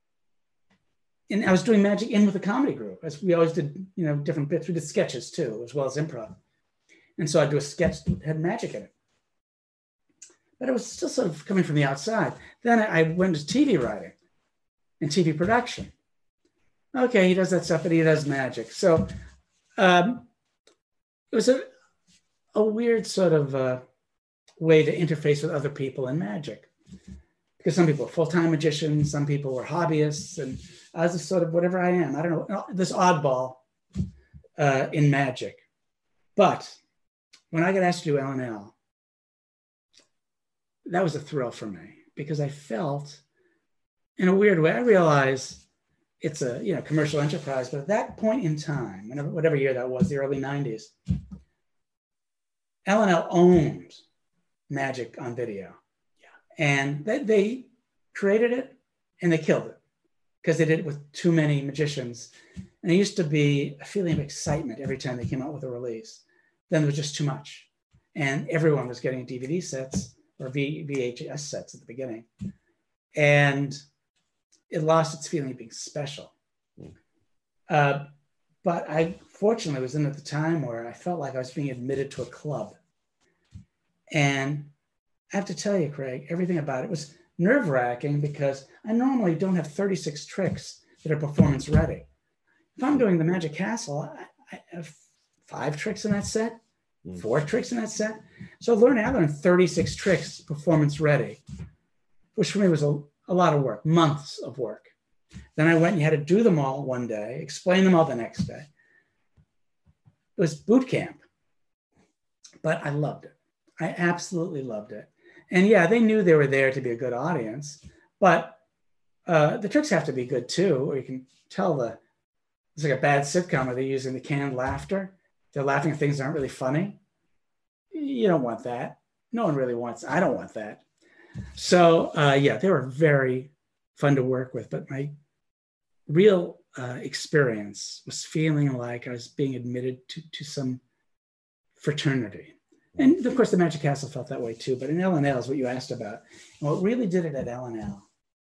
and I was doing magic in with a comedy group, as we always did, you know, different bits. We did sketches too, as well as improv. And so I'd do a sketch that had magic in it. But it was still sort of coming from the outside. Then I went to T V writing and T V production. Okay, he does that stuff, but he does magic. So um, it was a, a weird sort of uh, way to interface with other people in magic. Because some people are full-time magicians, some people were hobbyists, and I was just sort of whatever I am. I don't know, this oddball uh, in magic. But when I got asked to do L N L, that was a thrill for me because I felt, in a weird way, I realized it's a you know commercial enterprise, but at that point in time, whenever, whatever year that was, the early nineties, L N L owned magic on video. Yeah. And they, they created it and they killed it because they did it with too many magicians. And there used to be a feeling of excitement every time they came out with a release. Then there was just too much. And everyone was getting D V D sets or v, VHS sets at the beginning. And it lost its feeling of being special. Mm. Uh, but I fortunately was in at the time where I felt like I was being admitted to a club. And I have to tell you, Craig, everything about it was nerve-wracking because I normally don't have thirty-six tricks that are performance ready. If I'm doing the Magic Castle, I, I have five tricks in that set, mm. four tricks in that set. So learning, I learned thirty-six tricks performance ready, which for me was a, a lot of work, months of work. Then I went and you had to do them all one day, explain them all the next day. It was boot camp, but I loved it. I absolutely loved it. And yeah, they knew they were there to be a good audience, but uh, the tricks have to be good too, or you can tell the, it's like a bad sitcom where they're using the canned laughter. They're laughing at things that aren't really funny. You don't want that. No one really wants, I don't want that. So uh, yeah, they were very fun to work with, but my real uh, experience was feeling like I was being admitted to, to some fraternity. And of course, the Magic Castle felt that way too, but in L N L is what you asked about. And what really did it at L N L,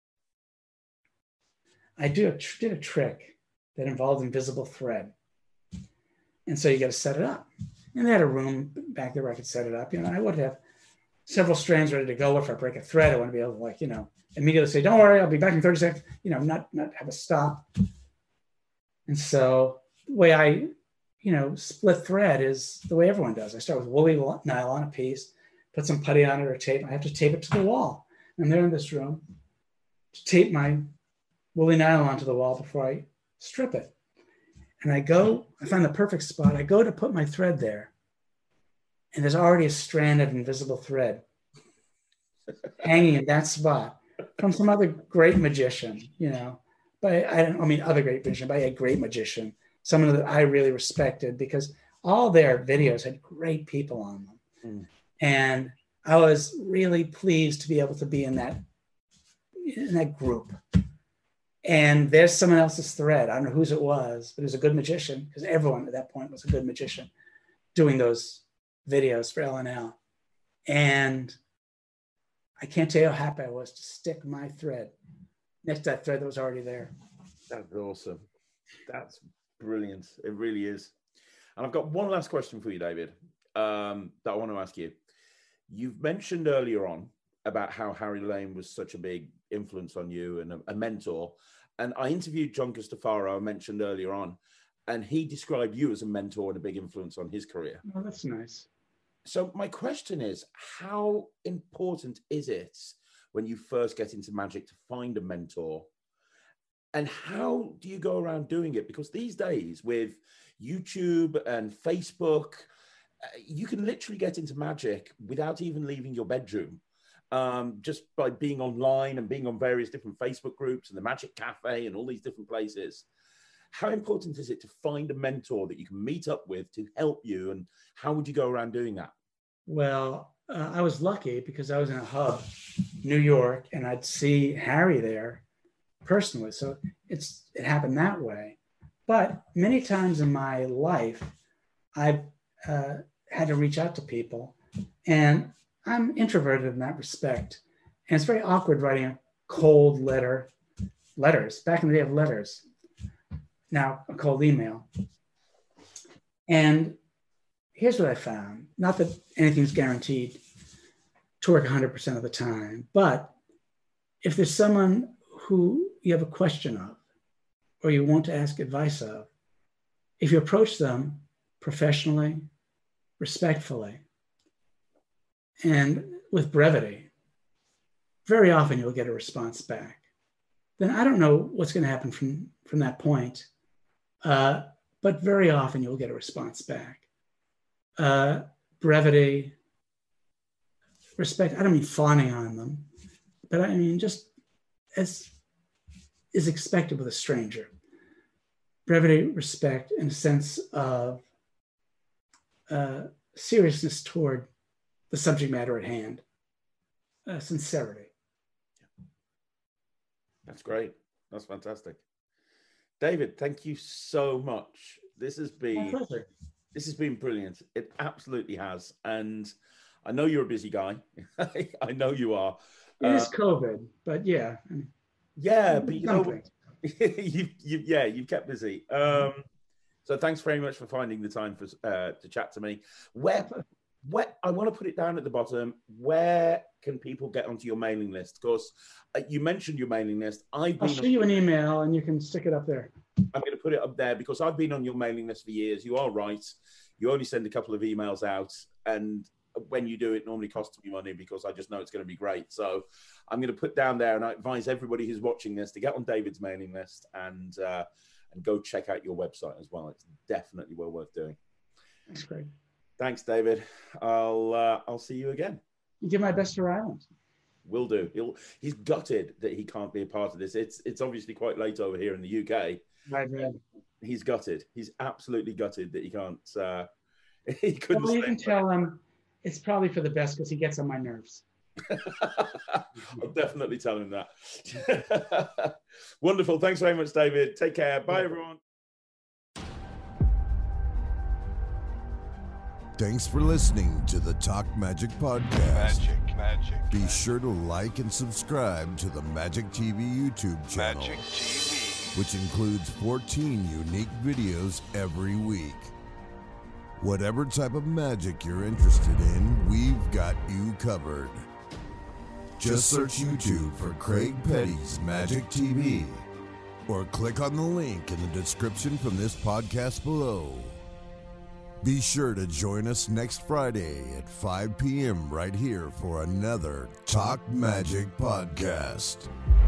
I do a, did a trick that involved invisible thread. And so you got to set it up. And they had a room back there where I could set it up. You know, I would have several strands ready to go. If I break a thread, I want to be able to, like, you know, immediately say, don't worry, I'll be back in thirty seconds, you know, not, not have a stop. And so the way I, you know, split thread is the way everyone does. I start with woolly nylon, a piece, put some putty on it or tape. I have to tape it to the wall. I'm there in this room to tape my woolly nylon to the wall before I strip it. And I go, I find the perfect spot. I go to put my thread there. And there's already a strand of invisible thread hanging in that spot from some other great magician, you know. But I don't I mean other great magician, but a great magician someone that I really respected, because all their videos had great people on them. Mm. And I was really pleased to be able to be in that, in that group. And there's someone else's thread. I don't know whose it was, but it was a good magician, because everyone at that point was a good magician doing those videos for L N L. And I can't tell you how happy I was to stick my thread next to that thread that was already there. That's awesome. That's brilliant. It really is. And I've got one last question for you, David, um, that I want to ask you. You've mentioned earlier on about how Harry Lane was such a big influence on you and a, a mentor. And I interviewed John Cristofaro, I mentioned earlier on, and he described you as a mentor and a big influence on his career. Oh, that's nice. So my question is, how important is it when you first get into magic to find a mentor? And how do you go around doing it? Because these days with YouTube and Facebook, you can literally get into magic without even leaving your bedroom, um, just by being online and being on various different Facebook groups and the Magic Cafe and all these different places. How important is it to find a mentor that you can meet up with to help you? And how would you go around doing that? Well, uh, I was lucky because I was in a hub, New York, and I'd see Harry there personally. So it's it happened that way. But many times in my life, I've uh, had to reach out to people, and I'm introverted in that respect. And it's very awkward writing a cold letter, letters, back in the day of letters, now a cold email. And here's what I found. Not that anything's guaranteed to work one hundred percent of the time, but if there's someone who you have a question of, or you want to ask advice of, if you approach them professionally, respectfully, and with brevity, very often you'll get a response back. Then I don't know what's going to happen from, from that point, uh, but very often you'll get a response back. Uh, brevity, respect, I don't mean fawning on them, but I mean just as is expected with a stranger. Brevity, respect, and a sense of uh, seriousness toward the subject matter at hand. Uh, sincerity. That's great. That's fantastic. David, thank you so much. This has been My pleasure. This has been brilliant. It absolutely has. And I know you're a busy guy. I know you are. It uh, is COVID, but yeah. Yeah, but you know, you, you, yeah, you've kept busy. Um, so thanks very much for finding the time for uh, to chat to me. Where, where I want to put it down at the bottom. Where can people get onto your mailing list? Because uh, you mentioned your mailing list. I've been I'll show you an email, and you can stick it up there. I'm going to put it up there because I've been on your mailing list for years. You are right. You only send a couple of emails out, and when you do, it normally costs me money because I just know it's going to be great. So I'm going to put down there, and I advise everybody who's watching this to get on David's mailing list and uh, and go check out your website as well. It's definitely well worth doing. That's great. Thanks, David. I'll uh, I'll see you again. You give my best to Ryland. Will do. He'll, he's gutted that he can't be a part of this. It's it's obviously quite late over here in the U K. Right, right. He's gutted. He's absolutely gutted that he can't. Uh, he couldn't. Well, you can tell him it's probably for the best because he gets on my nerves. I'll definitely tell him that. Wonderful. Thanks very much, David. Take care. Bye, everyone. Thanks for listening to the Talk Magic Podcast. Magic, magic. Be magic. sure to like and subscribe to the Magic T V YouTube channel, Magic T V, which includes fourteen unique videos every week. Whatever type of magic you're interested in, we've got you covered. Just search YouTube for Craig Petty's Magic T V, or click on the link in the description from this podcast below. Be sure to join us next Friday at five p.m. right here for another Talk Magic podcast.